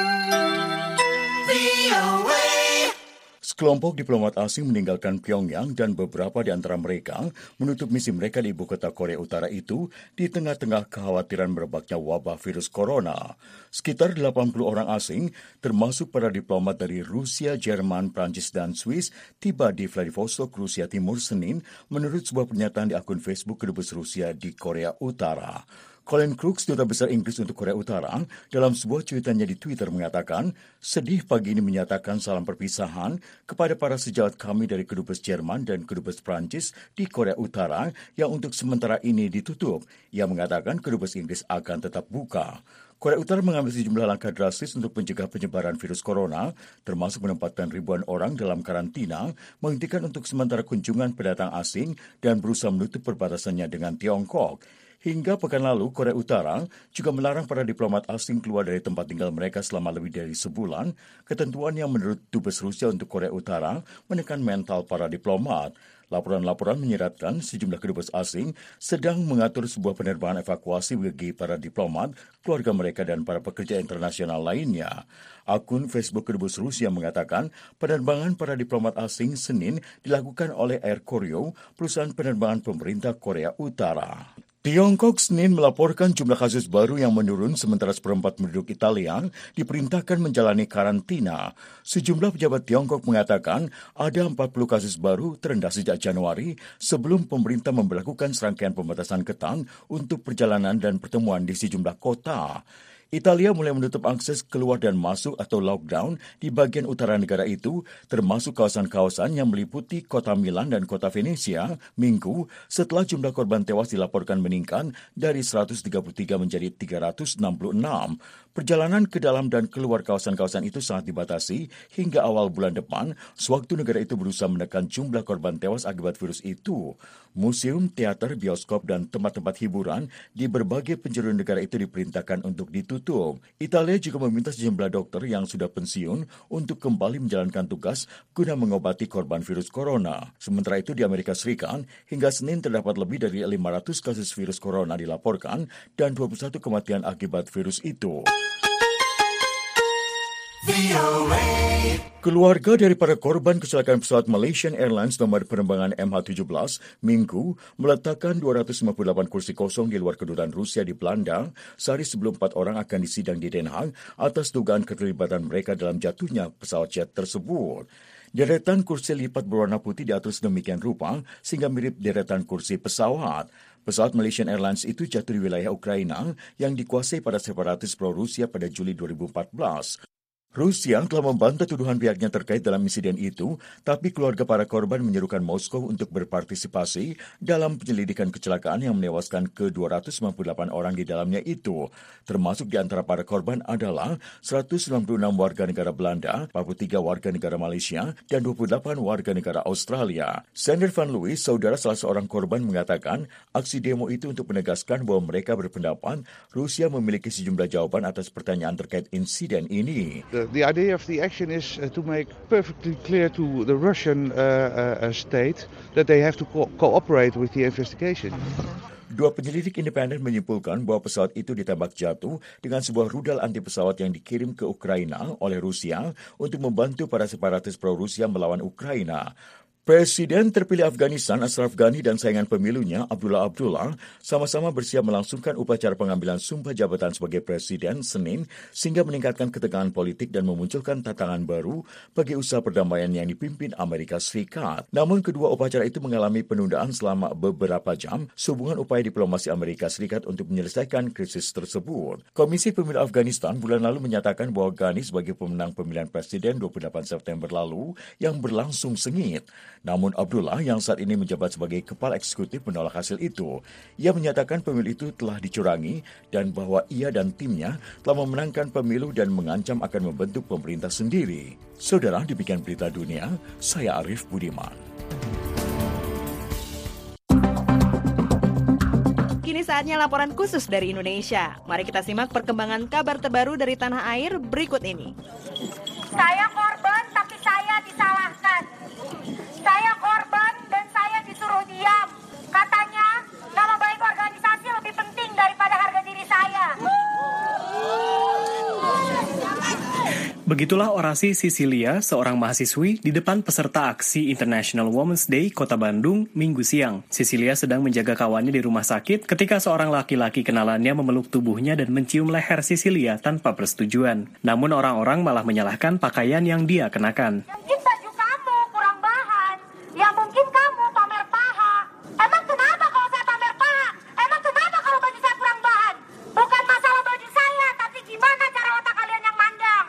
Sekelompok diplomat asing meninggalkan Pyongyang dan beberapa di antara mereka menutup misi mereka di ibu kota Korea Utara itu di tengah-tengah kekhawatiran merebaknya wabah virus corona. Sekitar delapan puluh orang asing, termasuk para diplomat dari Rusia, Jerman, Prancis, dan Swiss, tiba di Vladivostok, Rusia Timur, Senin, menurut sebuah pernyataan di akun Facebook kedubes Rusia di Korea Utara. Colin Crooks, Duta Besar Inggris untuk Korea Utara, dalam sebuah cuitannya di Twitter mengatakan, sedih pagi ini menyatakan salam perpisahan kepada para sejawat kami dari Kedubes Jerman dan Kedubes Prancis di Korea Utara yang untuk sementara ini ditutup. Ia mengatakan Kedubes Inggris akan tetap buka. Korea Utara mengambil sejumlah langkah drastis untuk mencegah penyebaran virus corona, termasuk menempatkan ribuan orang dalam karantina, menghentikan untuk sementara kunjungan pendatang asing, dan berusaha menutup perbatasannya dengan Tiongkok. Hingga pekan lalu, Korea Utara juga melarang para diplomat asing keluar dari tempat tinggal mereka selama lebih dari sebulan, ketentuan yang menurut Dubes Rusia untuk Korea Utara menekan mental para diplomat. Laporan-laporan menyeratkan sejumlah kedubes asing sedang mengatur sebuah penerbangan evakuasi bagi para diplomat, keluarga mereka, dan para pekerja internasional lainnya. Akun Facebook kedubes Rusia mengatakan penerbangan para diplomat asing Senin dilakukan oleh Air Koryo, perusahaan penerbangan pemerintah Korea Utara. Tiongkok Senin melaporkan jumlah kasus baru yang menurun sementara seperempat penduduk Italia diperintahkan menjalani karantina. Sejumlah pejabat Tiongkok mengatakan ada empat puluh kasus baru terendah sejak Januari sebelum pemerintah memberlakukan serangkaian pembatasan ketat untuk perjalanan dan pertemuan di sejumlah kota. Italia mulai menutup akses keluar dan masuk atau lockdown di bagian utara negara itu, termasuk kawasan-kawasan yang meliputi kota Milan dan kota Venesia, Minggu, setelah jumlah korban tewas dilaporkan meningkat dari seratus tiga puluh tiga menjadi tiga ratus enam puluh enam. Perjalanan ke dalam dan keluar kawasan-kawasan itu sangat dibatasi hingga awal bulan depan, sewaktu negara itu berusaha menekan jumlah korban tewas akibat virus itu. Museum, teater, bioskop, dan tempat-tempat hiburan di berbagai penjuru negara itu diperintahkan untuk ditutup. Italia juga meminta sejumlah dokter yang sudah pensiun untuk kembali menjalankan tugas guna mengobati korban virus corona. Sementara itu di Amerika Serikat, hingga Senin terdapat lebih dari lima ratus kasus virus corona dilaporkan dan dua puluh satu kematian akibat virus itu. Keluarga dari para korban kecelakaan pesawat Malaysian Airlines nomor penerbangan M H tujuh belas Minggu meletakkan dua ratus lima puluh delapan kursi kosong di luar kedutaan Rusia di Belanda sehari sebelum empat orang akan disidang di Den Haag atas dugaan keterlibatan mereka dalam jatuhnya pesawat jet tersebut. Deretan kursi lipat berwarna putih diatur sedemikian rupa sehingga mirip deretan kursi pesawat. Pesawat Malaysian Airlines itu jatuh di wilayah Ukraina yang dikuasai pada separatis pro-Rusia pada Juli dua ribu empat belas. Rusia telah membantah tuduhan pihaknya terkait dalam insiden itu, tapi keluarga para korban menyerukan Moskow untuk berpartisipasi dalam penyelidikan kecelakaan yang menewaskan ke dua ratus sembilan puluh delapan orang di dalamnya itu. Termasuk di antara para korban adalah seratus sembilan puluh enam warga negara Belanda, empat puluh tiga warga negara Malaysia, dan dua puluh delapan warga negara Australia. Sander Van Louis, saudara salah seorang korban, mengatakan aksi demo itu untuk menegaskan bahwa mereka berpendapat Rusia memiliki sejumlah jawaban atas pertanyaan terkait insiden ini. The, the idea of the action is uh, to make perfectly clear to the Russian uh, uh, state that they have to co- cooperate with the investigation. Dua penyelidik independen menyimpulkan bahwa pesawat itu ditembak jatuh dengan sebuah rudal anti pesawat yang dikirim ke Ukraina oleh Rusia untuk membantu para separatis pro-Rusia melawan Ukraina. Presiden terpilih Afghanistan Ashraf Ghani dan saingan pemilunya Abdullah Abdullah sama-sama bersiap melangsungkan upacara pengambilan sumpah jabatan sebagai presiden Senin sehingga meningkatkan ketegangan politik dan memunculkan tantangan baru bagi usaha perdamaian yang dipimpin Amerika Serikat. Namun kedua upacara itu mengalami penundaan selama beberapa jam sehubungan upaya diplomasi Amerika Serikat untuk menyelesaikan krisis tersebut. Komisi Pemilu Afghanistan bulan lalu menyatakan bahwa Ghani sebagai pemenang pemilihan presiden dua puluh delapan September lalu yang berlangsung sengit. Namun Abdullah yang saat ini menjabat sebagai kepala eksekutif menolak hasil itu. Ia menyatakan pemilu itu telah dicurangi dan bahwa ia dan timnya telah memenangkan pemilu dan mengancam akan membentuk pemerintah sendiri. Saudara, demikian berita dunia, saya Arif Budiman. Kini saatnya laporan khusus dari Indonesia. Mari kita simak perkembangan kabar terbaru dari tanah air berikut ini. Saya korban tapi saya disalahkan. Saya korban dan saya disuruh diam. Katanya nama baik organisasi lebih penting daripada harga diri saya. Begitulah orasi Cecilia, seorang mahasiswi di depan peserta aksi International Women's Day Kota Bandung Minggu siang. Cecilia sedang menjaga kawannya di rumah sakit ketika seorang laki-laki kenalannya memeluk tubuhnya dan mencium leher Cecilia tanpa persetujuan. Namun orang-orang malah menyalahkan pakaian yang dia kenakan. Mungkin baju kamu kurang bahan. Ya mungkin kamu pamer paha. Emang kenapa kalau saya pamer paha? Emang kenapa kalau baju saya kurang bahan? Bukan masalah baju saya, tapi gimana cara otak kalian yang mandang?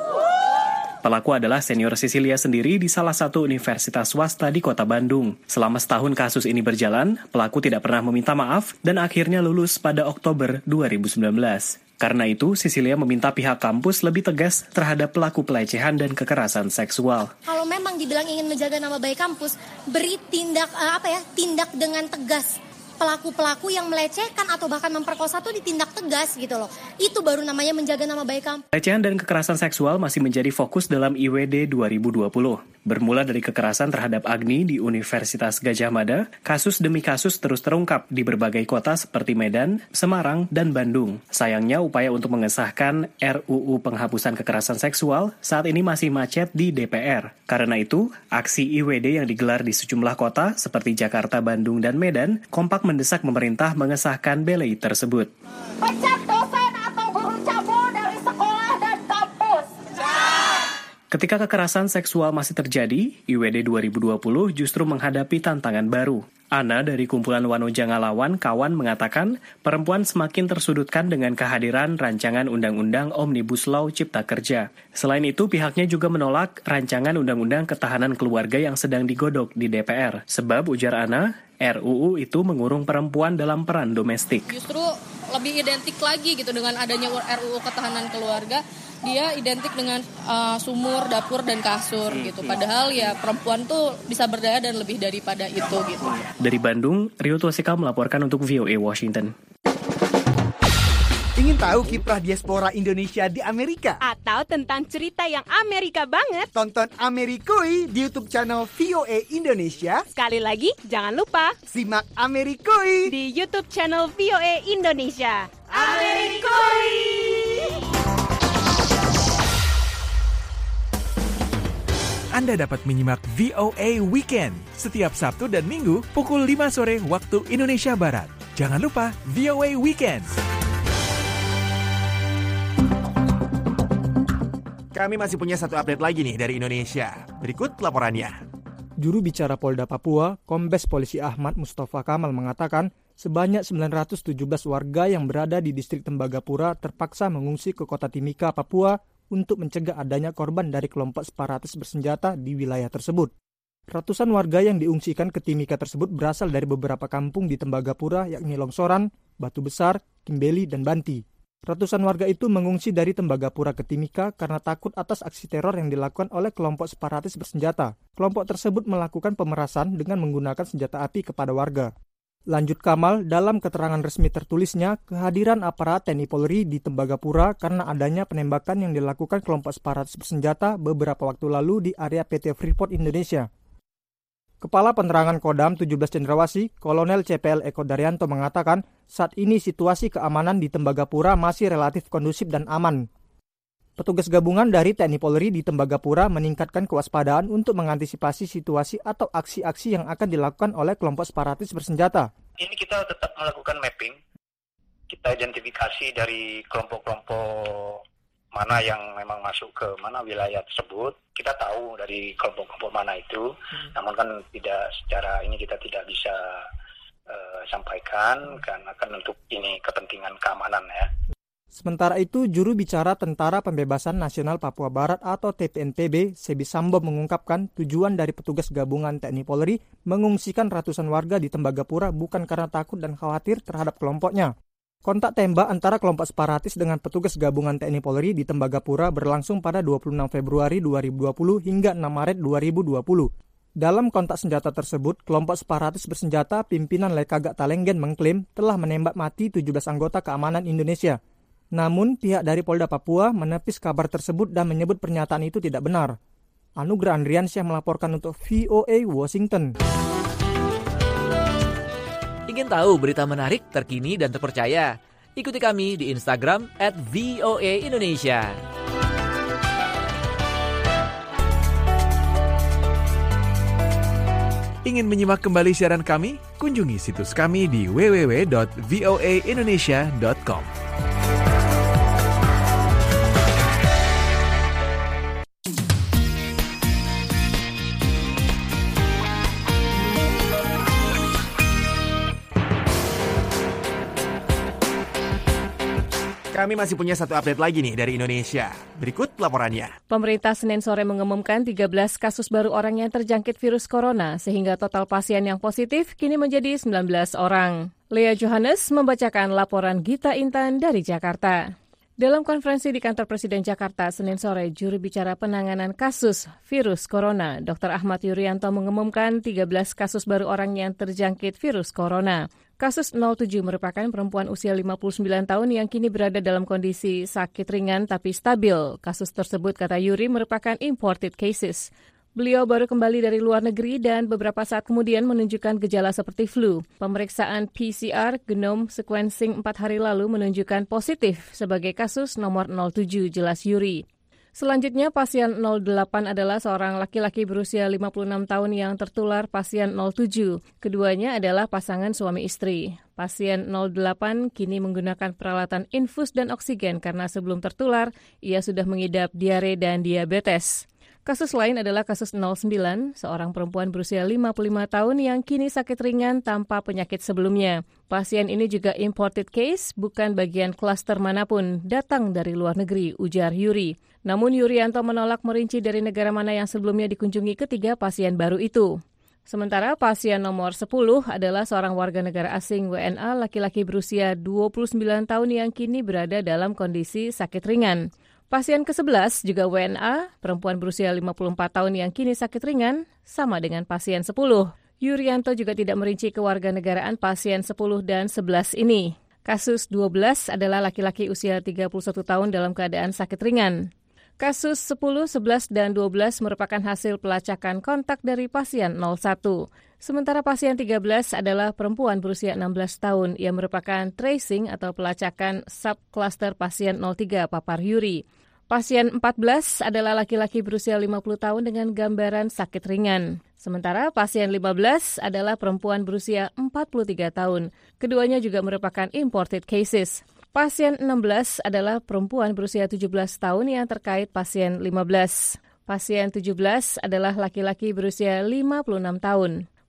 Pelaku adalah senior Cecilia sendiri di salah satu universitas swasta di Kota Bandung. Selama setahun kasus ini berjalan, pelaku tidak pernah meminta maaf dan akhirnya lulus pada Oktober dua ribu sembilan belas. Karena itu, Cecilia meminta pihak kampus lebih tegas terhadap pelaku pelecehan dan kekerasan seksual. Kalau memang dibilang ingin menjaga nama baik kampus, beri tindak uh, apa ya, tindak dengan tegas. Pelaku-pelaku yang melecehkan atau bahkan memperkosa tuh ditindak tegas gitu loh. Itu baru namanya menjaga nama baik kampus. Pelecehan dan kekerasan seksual masih menjadi fokus dalam I W D dua ribu dua puluh. Bermula dari kekerasan terhadap Agni di Universitas Gadjah Mada, kasus demi kasus terus terungkap di berbagai kota seperti Medan, Semarang, dan Bandung. Sayangnya upaya untuk mengesahkan R U U penghapusan kekerasan seksual saat ini masih macet di D P R. Karena itu, aksi I W D yang digelar di sejumlah kota seperti Jakarta, Bandung, dan Medan kompak mendesak pemerintah mengesahkan B L I tersebut. Pecat dosen atau guru cabul dari sekolah dan kampus. Ketika kekerasan seksual masih terjadi, I W D dua ribu dua puluh justru menghadapi tantangan baru. Ana dari kumpulan Wanoja Ngalawan Kawan mengatakan perempuan semakin tersudutkan dengan kehadiran rancangan Undang-Undang Omnibus Law Cipta Kerja. Selain itu, pihaknya juga menolak rancangan Undang-Undang Ketahanan Keluarga yang sedang digodok di D P R. Sebab, ujar Ana, R U U itu mengurung perempuan dalam peran domestik. Justru lebih identik lagi gitu dengan adanya R U U Ketahanan Keluarga. Dia identik dengan uh, sumur, dapur, dan kasur gitu. Padahal ya perempuan tuh bisa berdaya dan lebih daripada itu gitu. Dari Bandung, Rio Tuasika melaporkan untuk V O A Washington. Ingin tahu kiprah diaspora Indonesia di Amerika? Atau tentang cerita yang Amerika banget? Tonton Amerikui di YouTube channel V O A Indonesia. Sekali lagi, jangan lupa simak Amerikui di YouTube channel V O A Indonesia. Amerikui! Anda dapat menyimak V O A Weekend setiap Sabtu dan Minggu pukul lima sore waktu Indonesia Barat. Jangan lupa V O A Weekend. Kami masih punya satu update lagi nih dari Indonesia. Berikut laporannya. Juru bicara Polda Papua, Kombes Polisi Ahmad Mustafa Kamal mengatakan sebanyak sembilan ratus tujuh belas warga yang berada di distrik Tembagapura terpaksa mengungsi ke kota Timika, Papua untuk mencegah adanya korban dari kelompok separatis bersenjata di wilayah tersebut. Ratusan warga yang diungsikan ke Timika tersebut berasal dari beberapa kampung di Tembagapura yakni Longsoran, Batu Besar, Kimbeli, dan Banti. Ratusan warga itu mengungsi dari Tembagapura ke Timika karena takut atas aksi teror yang dilakukan oleh kelompok separatis bersenjata. Kelompok tersebut melakukan pemerasan dengan menggunakan senjata api kepada warga. Lanjut Kamal, dalam keterangan resmi tertulisnya, kehadiran aparat T N I Polri di Tembagapura karena adanya penembakan yang dilakukan kelompok separatis bersenjata beberapa waktu lalu di area P T Freeport Indonesia. Kepala Penerangan Kodam tujuh belas Cendrawasih, Kolonel C P L Eko Daryanto mengatakan, saat ini situasi keamanan di Tembagapura masih relatif kondusif dan aman. Petugas gabungan dari T N I Polri di Tembagapura meningkatkan kewaspadaan untuk mengantisipasi situasi atau aksi-aksi yang akan dilakukan oleh kelompok separatis bersenjata. Ini kita tetap melakukan mapping, kita identifikasi dari kelompok-kelompok mana yang memang masuk ke mana wilayah tersebut. Kita tahu dari kelompok-kelompok mana itu, hmm. namun kan tidak secara ini kita tidak bisa uh, sampaikan karena kan untuk ini kepentingan keamanan ya. Sementara itu, juru bicara Tentara Pembebasan Nasional Papua Barat atau T P N P B, Sebi Sambo mengungkapkan tujuan dari petugas gabungan T N I Polri mengungsikan ratusan warga di Tembagapura bukan karena takut dan khawatir terhadap kelompoknya. Kontak tembak antara kelompok separatis dengan petugas gabungan T N I Polri di Tembagapura berlangsung pada dua puluh enam Februari dua ribu dua puluh hingga enam Maret dua ribu dua puluh. Dalam kontak senjata tersebut, kelompok separatis bersenjata pimpinan Lekagak Talenggen mengklaim telah menembak mati tujuh belas anggota keamanan Indonesia. Namun, pihak dari Polda Papua menepis kabar tersebut dan menyebut pernyataan itu tidak benar. Anugrah Andriansyah melaporkan untuk V O A Washington. Ingin tahu berita menarik, terkini, dan terpercaya? Ikuti kami di Instagram at V O A Indonesia. Ingin menyimak kembali siaran kami? Kunjungi situs kami di w w w dot v o a indonesia dot com. Kami masih punya satu update lagi nih dari Indonesia. Berikut laporannya. Pemerintah Senin sore mengumumkan tiga belas kasus baru orang yang terjangkit virus corona, sehingga total pasien yang positif kini menjadi sembilan belas orang. Lea Johannes membacakan laporan Gita Intan dari Jakarta. Dalam konferensi di kantor Presiden Jakarta Senin sore, juru bicara penanganan kasus virus corona, Doktor Ahmad Yuryanto mengumumkan tiga belas kasus baru orang yang terjangkit virus corona. Kasus nol tujuh merupakan perempuan usia lima puluh sembilan tahun yang kini berada dalam kondisi sakit ringan tapi stabil. Kasus tersebut, kata Yuri, merupakan imported cases. Beliau baru kembali dari luar negeri dan beberapa saat kemudian menunjukkan gejala seperti flu. Pemeriksaan P C R genome sequencing empat hari lalu menunjukkan positif sebagai kasus nomor nol tujuh, jelas Yuri. Selanjutnya, pasien nol delapan adalah seorang laki-laki berusia lima puluh enam tahun yang tertular pasien nol tujuh. Keduanya adalah pasangan suami istri. Pasien nol delapan kini menggunakan peralatan infus dan oksigen karena sebelum tertular, ia sudah mengidap diare dan diabetes. Kasus lain adalah kasus nol sembilan, seorang perempuan berusia lima puluh lima tahun yang kini sakit ringan tanpa penyakit sebelumnya. Pasien ini juga imported case, bukan bagian klaster manapun, datang dari luar negeri, ujar Yuri. Namun Yuryanto menolak merinci dari negara mana yang sebelumnya dikunjungi ketiga pasien baru itu. Sementara pasien nomor sepuluh adalah seorang warga negara asing W N A laki-laki berusia dua puluh sembilan tahun yang kini berada dalam kondisi sakit ringan. Pasien ke sebelas juga W N A, perempuan berusia lima puluh empat tahun yang kini sakit ringan, sama dengan pasien sepuluh. Yuryanto juga tidak merinci kewarganegaraan pasien sepuluh dan sebelas ini. Kasus dua belas adalah laki-laki usia tiga puluh satu tahun dalam keadaan sakit ringan. Kasus sepuluh, sebelas, dan dua belas merupakan hasil pelacakan kontak dari pasien nol satu. Sementara pasien tiga belas adalah perempuan berusia enam belas tahun yang merupakan tracing atau pelacakan subcluster pasien nol tiga, papar Yuri. Pasien empat belas adalah laki-laki berusia lima puluh tahun dengan gambaran sakit ringan. Sementara pasien lima belas adalah perempuan berusia empat puluh tiga tahun. Keduanya juga merupakan imported cases. Pasien enam belas adalah perempuan berusia tujuh belas tahun yang terkait pasien lima belas. Pasien tujuh belas adalah laki-laki berusia lima puluh enam tahun.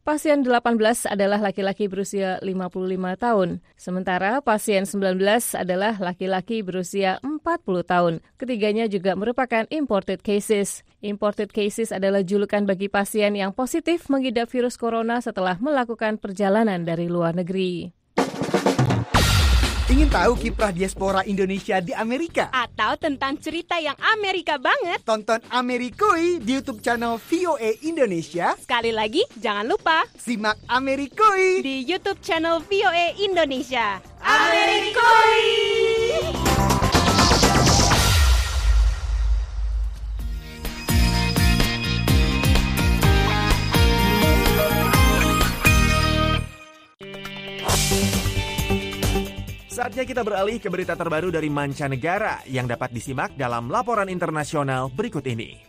Pasien delapan belas adalah laki-laki berusia lima puluh lima tahun, sementara pasien sembilan belas adalah laki-laki berusia empat puluh tahun. Ketiganya juga merupakan imported cases. Imported cases adalah julukan bagi pasien yang positif mengidap virus corona setelah melakukan perjalanan dari luar negeri. Ingin tahu kiprah diaspora Indonesia di Amerika? Atau tentang cerita yang Amerika banget? Tonton Amerikui di YouTube channel V O A Indonesia. Sekali lagi, jangan lupa simak Amerikui di YouTube channel V O A Indonesia. Amerikui! Saatnya kita beralih ke berita terbaru dari mancanegara yang dapat disimak dalam laporan internasional berikut ini.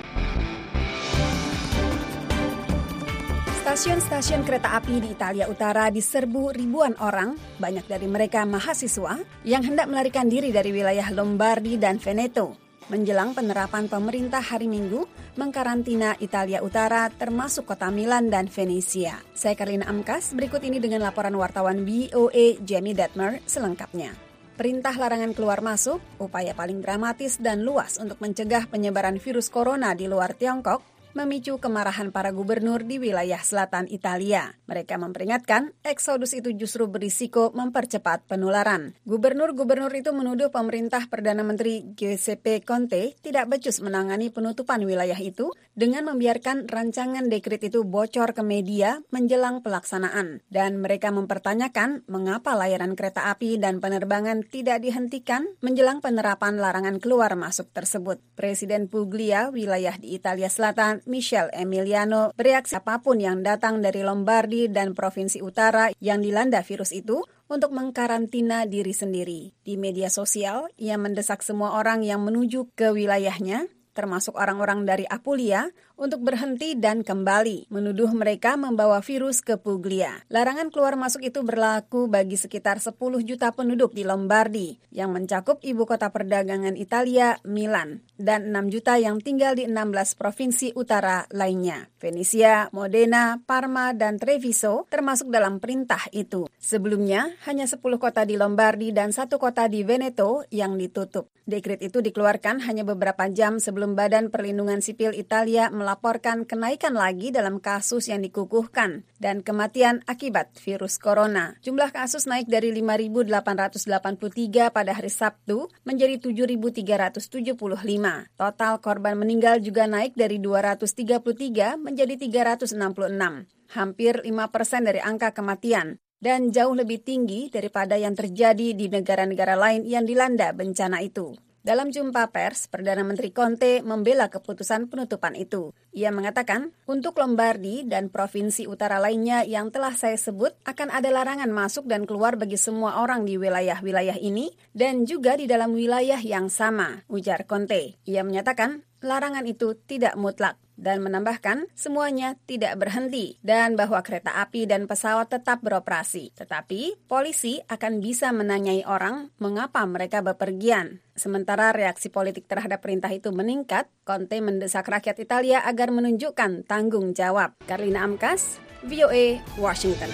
Stasiun-stasiun kereta api di Italia Utara diserbu ribuan orang, banyak dari mereka mahasiswa, yang hendak melarikan diri dari wilayah Lombardi dan Veneto. Menjelang penerapan pemerintah hari Minggu, mengkarantina Italia Utara termasuk kota Milan dan Venesia. Saya Karlina Amkas, berikut ini dengan laporan wartawan V O A Jamie Detmer selengkapnya. Perintah larangan keluar masuk, upaya paling dramatis dan luas untuk mencegah penyebaran virus corona di luar Tiongkok, memicu kemarahan para gubernur di wilayah selatan Italia. Mereka memperingatkan, eksodus itu justru berisiko mempercepat penularan. Gubernur-gubernur itu menuduh pemerintah Perdana Menteri Giuseppe Conte tidak becus menangani penutupan wilayah itu dengan membiarkan rancangan dekret itu bocor ke media menjelang pelaksanaan. Dan mereka mempertanyakan mengapa layanan kereta api dan penerbangan tidak dihentikan menjelang penerapan larangan keluar masuk tersebut. Presiden Puglia, wilayah di Italia Selatan, Michel Emiliano, bereaksi apapun yang datang dari Lombardi dan Provinsi Utara yang dilanda virus itu untuk mengkarantina diri sendiri. Di media sosial, ia mendesak semua orang yang menuju ke wilayahnya, termasuk orang-orang dari Apulia, untuk berhenti dan kembali, menuduh mereka membawa virus ke Puglia. Larangan keluar masuk itu berlaku bagi sekitar sepuluh juta penduduk di Lombardi, yang mencakup ibu kota perdagangan Italia, Milan, dan enam juta yang tinggal di enam belas provinsi utara lainnya. Venesia, Modena, Parma, dan Treviso termasuk dalam perintah itu. Sebelumnya, hanya sepuluh kota di Lombardi dan satu kota di Veneto yang ditutup. Dekret itu dikeluarkan hanya beberapa jam sebelum Badan Perlindungan Sipil Italia melaporkan kenaikan lagi dalam kasus yang dikukuhkan dan kematian akibat virus corona. Jumlah kasus naik dari lima ribu delapan ratus delapan puluh tiga pada hari Sabtu menjadi tujuh ribu tiga ratus tujuh puluh lima. Total korban meninggal juga naik dari dua ratus tiga puluh tiga menjadi tiga ratus enam puluh enam, hampir lima persen dari angka kematian, dan jauh lebih tinggi daripada yang terjadi di negara-negara lain yang dilanda bencana itu. Dalam jumpa pers, Perdana Menteri Conte membela keputusan penutupan itu. Ia mengatakan, untuk Lombardi dan provinsi utara lainnya yang telah saya sebut, akan ada larangan masuk dan keluar bagi semua orang di wilayah-wilayah ini, dan juga di dalam wilayah yang sama, ujar Conte. Ia menyatakan, larangan itu tidak mutlak, dan menambahkan semuanya tidak berhenti dan bahwa kereta api dan pesawat tetap beroperasi. Tetapi polisi akan bisa menanyai orang mengapa mereka bepergian. Sementara reaksi politik terhadap perintah itu meningkat, Conte mendesak rakyat Italia agar menunjukkan tanggung jawab. Karlina Amkas, V O A, Washington.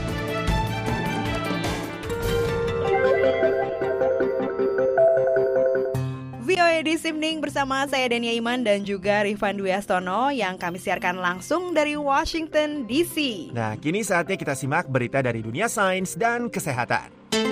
V O A This Evening bersama saya Dania Iman dan juga Rifan Dwi Astono yang kami siarkan langsung dari Washington D C. Nah, kini saatnya kita simak berita dari dunia sains dan kesehatan.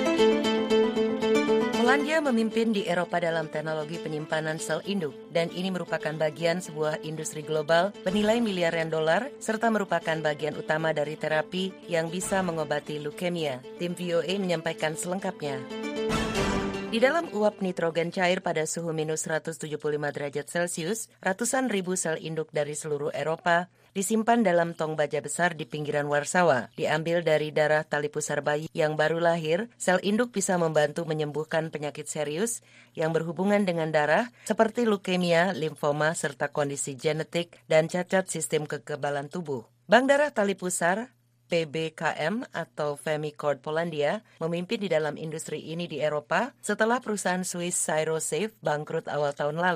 Polandia memimpin di Eropa dalam teknologi penyimpanan sel induk dan ini merupakan bagian sebuah industri global bernilai miliaran dolar serta merupakan bagian utama dari terapi yang bisa mengobati leukemia. Tim V O A menyampaikan selengkapnya. Di dalam uap nitrogen cair pada suhu minus seratus tujuh puluh lima derajat Celcius, ratusan ribu sel induk dari seluruh Eropa disimpan dalam tong baja besar di pinggiran Warsawa. Diambil dari darah tali pusar bayi yang baru lahir, sel induk bisa membantu menyembuhkan penyakit serius yang berhubungan dengan darah seperti leukemia, limfoma, serta kondisi genetik dan cacat sistem kekebalan tubuh. Bank darah tali pusar P B K M atau Femicord Polandia memimpin di dalam industri ini di Eropa setelah perusahaan Swiss Cyrosafe bangkrut awal tahun lalu.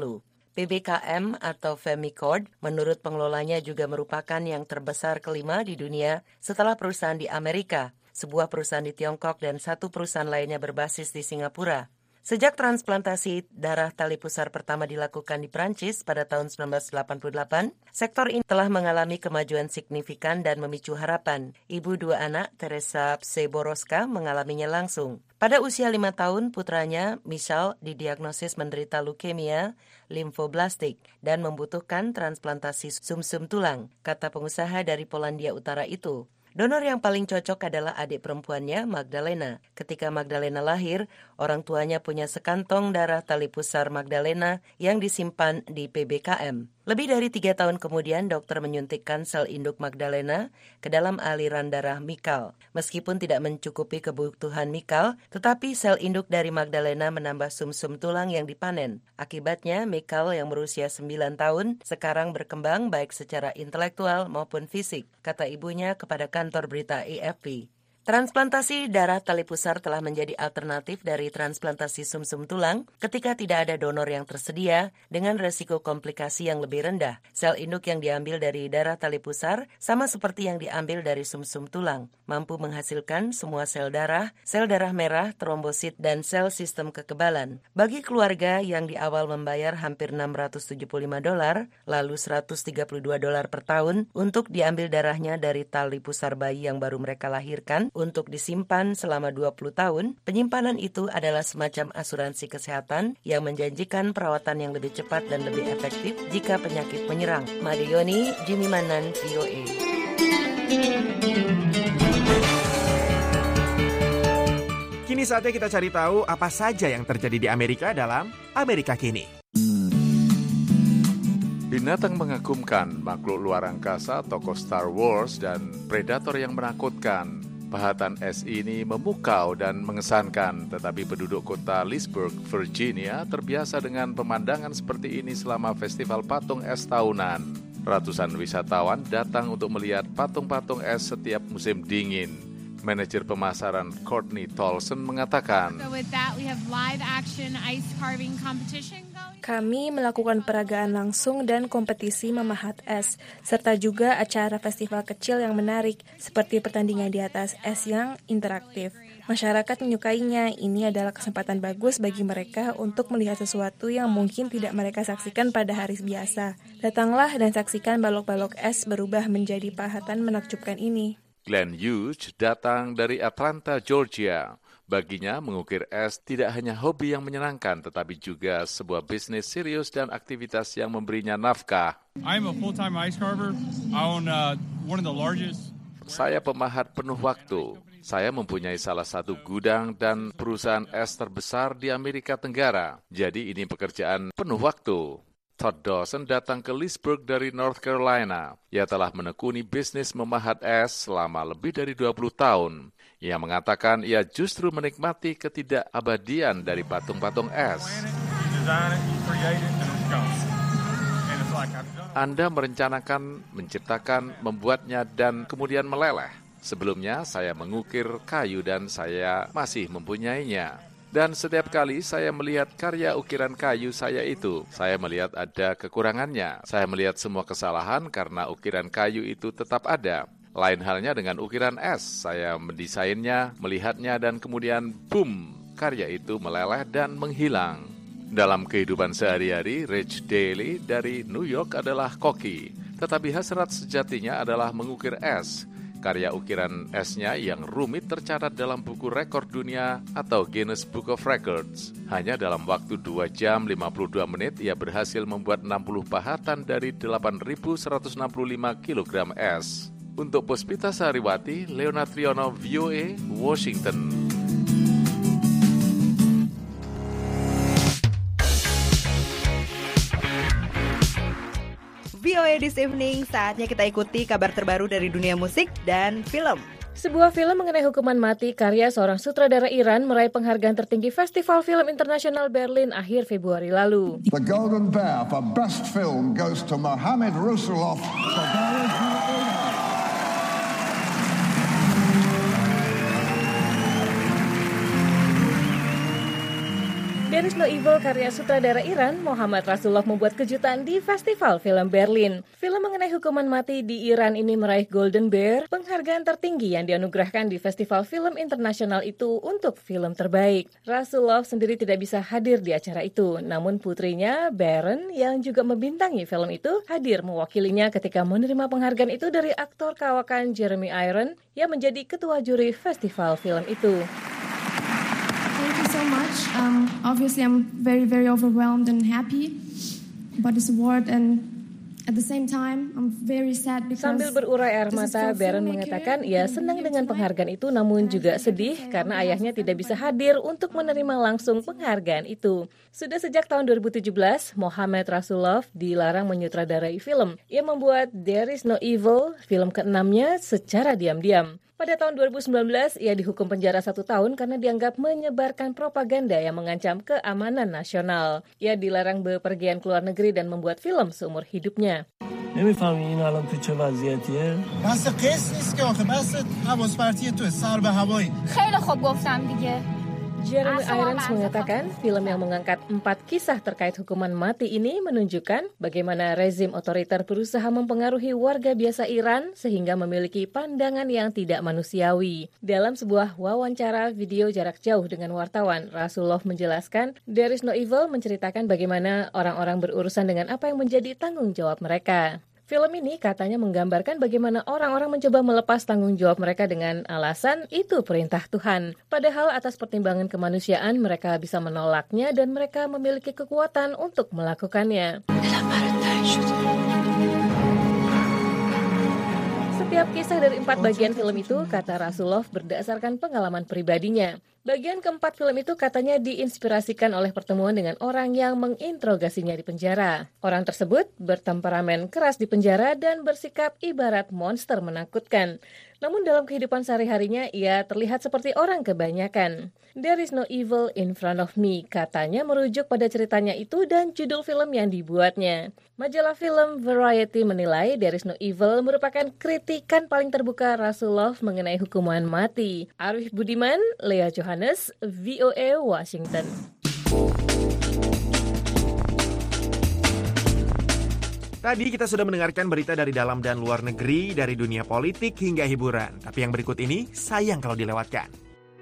P B K M atau Femicord menurut pengelolanya juga merupakan yang terbesar kelima di dunia setelah perusahaan di Amerika, sebuah perusahaan di Tiongkok dan satu perusahaan lainnya berbasis di Singapura. Sejak transplantasi darah tali pusar pertama dilakukan di Prancis pada tahun sembilan belas delapan puluh delapan, sektor ini telah mengalami kemajuan signifikan dan memicu harapan. Ibu dua anak, Teresa Pseborowska, mengalaminya langsung. Pada usia lima tahun, putranya, Michal, didiagnosis menderita leukemia limfoblastik dan membutuhkan transplantasi sumsum tulang, kata pengusaha dari Polandia Utara itu. Donor yang paling cocok adalah adik perempuannya, Magdalena. Ketika Magdalena lahir, orang tuanya punya sekantong darah tali pusar Magdalena yang disimpan di P B K M. Lebih dari tiga tahun kemudian, dokter menyuntikkan sel induk Magdalena ke dalam aliran darah Mikal. Meskipun tidak mencukupi kebutuhan Mikal, tetapi sel induk dari Magdalena menambah sumsum tulang yang dipanen. Akibatnya, Mikal yang berusia sembilan tahun sekarang berkembang baik secara intelektual maupun fisik, kata ibunya kepada kantor berita A F P. Transplantasi darah tali pusar telah menjadi alternatif dari transplantasi sumsum tulang ketika tidak ada donor yang tersedia dengan resiko komplikasi yang lebih rendah. Sel induk yang diambil dari darah tali pusar sama seperti yang diambil dari sumsum tulang, mampu menghasilkan semua sel darah, sel darah merah, trombosit, dan sel sistem kekebalan. Bagi keluarga yang di awal membayar hampir enam ratus tujuh puluh lima dolar, lalu seratus tiga puluh dua dolar per tahun untuk diambil darahnya dari tali pusar bayi yang baru mereka lahirkan, untuk disimpan selama dua puluh tahun, penyimpanan itu adalah semacam asuransi kesehatan yang menjanjikan perawatan yang lebih cepat dan lebih efektif jika penyakit menyerang. Madioni, Jimmy Manan, V O A. Kini saatnya kita cari tahu apa saja yang terjadi di Amerika dalam Amerika Kini. Binatang mengagumkan, makhluk luar angkasa, tokoh Star Wars, dan predator yang menakutkan. Pahatan es ini memukau dan mengesankan, tetapi penduduk kota Leesburg, Virginia terbiasa dengan pemandangan seperti ini selama festival patung es tahunan. Ratusan wisatawan datang untuk melihat patung-patung es setiap musim dingin. Manajer pemasaran Courtney Tolson mengatakan, So with that, we have live action ice carving competition going. Kami melakukan peragaan langsung dan kompetisi memahat es, serta juga acara festival kecil yang menarik, seperti pertandingan di atas es yang interaktif. Masyarakat menyukainya. Ini adalah kesempatan bagus bagi mereka untuk melihat sesuatu yang mungkin tidak mereka saksikan pada hari biasa. Datanglah dan saksikan balok-balok es berubah menjadi pahatan menakjubkan ini. Glenn Hughes datang dari Atlanta, Georgia. Baginya, mengukir es tidak hanya hobi yang menyenangkan, tetapi juga sebuah bisnis serius dan aktivitas yang memberinya nafkah. I'm a full-time ice carver. I own uh, one of the largest. Saya pemahat penuh waktu. Saya mempunyai salah satu gudang dan perusahaan es terbesar di Amerika Tenggara. Jadi ini pekerjaan penuh waktu. Todd Dawson datang ke Leesburg dari North Carolina. Ia telah menekuni bisnis memahat es selama lebih dari dua puluh tahun. Ia mengatakan ia justru menikmati ketidakabadian dari patung-patung es. Anda merencanakan, menciptakan, membuatnya, dan kemudian meleleh. Sebelumnya saya mengukir kayu dan saya masih mempunyainya. Dan setiap kali saya melihat karya ukiran kayu saya itu, saya melihat ada kekurangannya. Saya melihat semua kesalahan karena ukiran kayu itu tetap ada. Lain halnya dengan ukiran es, saya mendesainnya, melihatnya, dan kemudian boom, karya itu meleleh dan menghilang. Dalam kehidupan sehari-hari, Rich Daly dari New York adalah koki, tetapi hasrat sejatinya adalah mengukir es. Karya ukiran esnya yang rumit tercatat dalam buku rekor dunia atau Guinness Book of Records. Hanya dalam waktu dua jam lima puluh dua menit, ia berhasil membuat enam puluh pahatan dari delapan ribu seratus enam puluh lima kilogram es. Untuk Puspita Sariwati, Leonard Triono, V O A, Washington. V O A This Evening, saatnya kita ikuti kabar terbaru dari dunia musik dan film. Sebuah film mengenai hukuman mati karya seorang sutradara Iran meraih penghargaan tertinggi Festival Film Internasional Berlin akhir Februari lalu. The Golden Bear for Best Film goes to Mohamed Rasulov. There is No Evil karya sutradara Iran, Mohammad Rasulullah membuat kejutan di Festival Film Berlin. Film mengenai hukuman mati di Iran ini meraih Golden Bear, penghargaan tertinggi yang dianugerahkan di Festival Film Internasional itu untuk film terbaik. Rasulullah sendiri tidak bisa hadir di acara itu, namun putrinya, Baron, yang juga membintangi film itu, hadir mewakilinya ketika menerima penghargaan itu dari aktor kawakan Jeremy Irons yang menjadi ketua juri festival film itu. Thank you so much. Um, obviously, I'm very, very overwhelmed and happy about this award, and at the same time, I'm very sad because sambil berurai air mata, Baron mengatakan ia senang dengan penghargaan itu, namun juga sedih karena ayahnya tidak bisa hadir untuk menerima langsung penghargaan itu. Sudah sejak tahun dua ribu tujuh belas, Mohammad Rasulullah dilarang menyutradarai film. Ia membuat There is No Evil, film keenamnya, secara diam-diam. Pada tahun dua ribu sembilan belas, ia dihukum penjara satu tahun karena dianggap menyebarkan propaganda yang mengancam keamanan nasional. Ia dilarang bepergian ke luar negeri dan membuat film seumur hidupnya. نمی‌فهمی این الان تو چه وضعیتیه؟ بس قص نیست که آخه بس حواس پرتی تو سر به هوایی. خیلی خوب گفتم دیگه. Jeremy Irons mengatakan film yang mengangkat empat kisah terkait hukuman mati ini menunjukkan bagaimana rezim otoriter berusaha mempengaruhi warga biasa Iran sehingga memiliki pandangan yang tidak manusiawi. Dalam sebuah wawancara video jarak jauh dengan wartawan, Rasulullah menjelaskan There is No Evil menceritakan bagaimana orang-orang berurusan dengan apa yang menjadi tanggung jawab mereka. Film ini katanya menggambarkan bagaimana orang-orang mencoba melepas tanggung jawab mereka dengan alasan itu perintah Tuhan. Padahal atas pertimbangan kemanusiaan mereka bisa menolaknya dan mereka memiliki kekuatan untuk melakukannya. Setiap kisah dari empat bagian film itu, kata Rasulullah, berdasarkan pengalaman pribadinya. Bagian keempat film itu katanya diinspirasikan oleh pertemuan dengan orang yang menginterogasinya di penjara. Orang tersebut bertemperamen keras di penjara dan bersikap ibarat monster menakutkan. Namun dalam kehidupan sehari-harinya ia terlihat seperti orang kebanyakan. There is no evil in front of me, katanya merujuk pada ceritanya itu dan judul film yang dibuatnya. Majalah film Variety menilai There is no evil merupakan kritikan paling terbuka Rasulullah mengenai hukuman mati. Arif Budiman, Lea Johannes, V O A Washington. Tadi kita sudah mendengarkan berita dari dalam dan luar negeri, dari dunia politik hingga hiburan. Tapi yang berikut ini sayang kalau dilewatkan.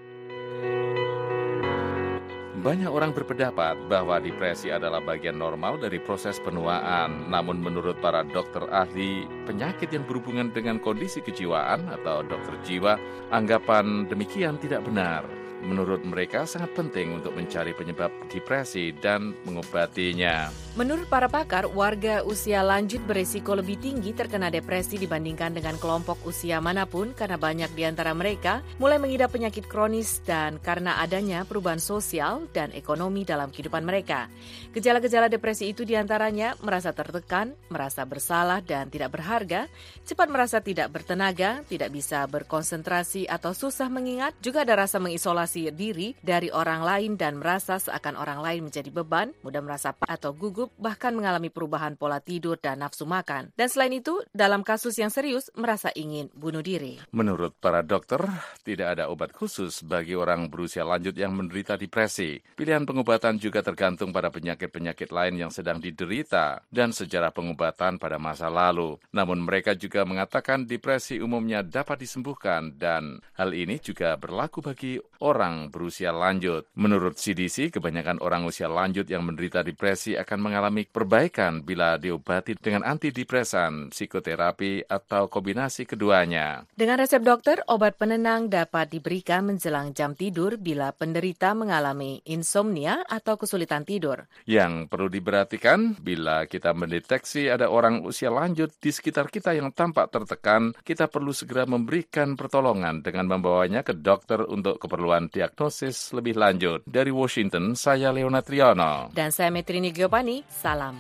Banyak orang berpendapat bahwa depresi adalah bagian normal dari proses penuaan. Namun menurut para dokter ahli penyakit yang berhubungan dengan kondisi kejiwaan atau dokter jiwa, anggapan demikian tidak benar. Menurut mereka sangat penting untuk mencari penyebab depresi dan mengobatinya. Menurut para pakar, warga usia lanjut berisiko lebih tinggi terkena depresi dibandingkan dengan kelompok usia manapun karena banyak di antara mereka mulai mengidap penyakit kronis dan karena adanya perubahan sosial dan ekonomi dalam kehidupan mereka. Gejala-gejala depresi itu diantaranya merasa tertekan, merasa bersalah dan tidak berharga, cepat merasa tidak bertenaga, tidak bisa berkonsentrasi atau susah mengingat, juga ada rasa mengisolasi diri dari orang lain dan merasa seakan orang lain menjadi beban, mudah merasa atau gugup, bahkan mengalami perubahan pola tidur dan nafsu makan. Dan selain itu, dalam kasus yang serius, merasa ingin bunuh diri. Menurut para dokter, tidak ada obat khusus bagi orang berusia lanjut yang menderita depresi. Pilihan pengobatan juga tergantung pada penyakit-penyakit lain yang sedang diderita dan sejarah pengobatan pada masa lalu. Namun mereka juga mengatakan depresi umumnya dapat disembuhkan dan hal ini juga berlaku bagi orang berusia lanjut. Menurut C D C, kebanyakan orang usia lanjut yang menderita depresi akan mengalami perbaikan bila diobati dengan antidepresan, psikoterapi, atau kombinasi keduanya. Dengan resep dokter, obat penenang dapat diberikan menjelang jam tidur bila penderita mengalami insomnia atau kesulitan tidur. Yang perlu diperhatikan, bila kita mendeteksi ada orang usia lanjut di sekitar kita yang tampak tertekan, kita perlu segera memberikan pertolongan dengan membawanya ke dokter untuk keperluan diagnosis lebih lanjut. Dari Washington, saya Leona Triano. Dan saya Metrini Giovanni, salam.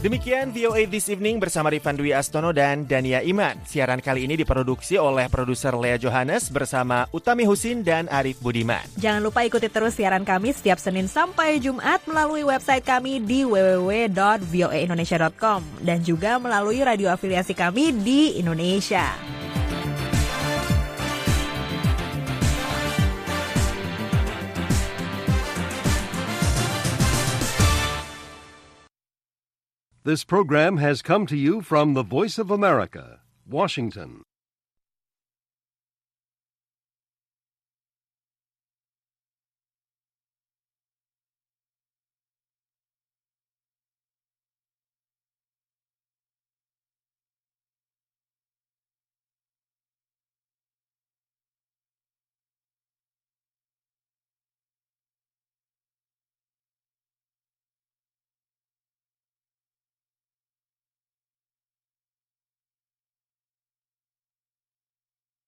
Demikian V O A This Evening bersama Rifan Dwi Astono dan Dania Iman. Siaran kali ini diproduksi oleh produser Lea Johannes bersama Utami Husin dan Arif Budiman. Jangan lupa ikuti terus siaran kami setiap Senin sampai Jumat melalui website kami di w w w dot v o a indonesia dot com dan juga melalui radio afiliasi kami di Indonesia. This program has come to you from the Voice of America, Washington.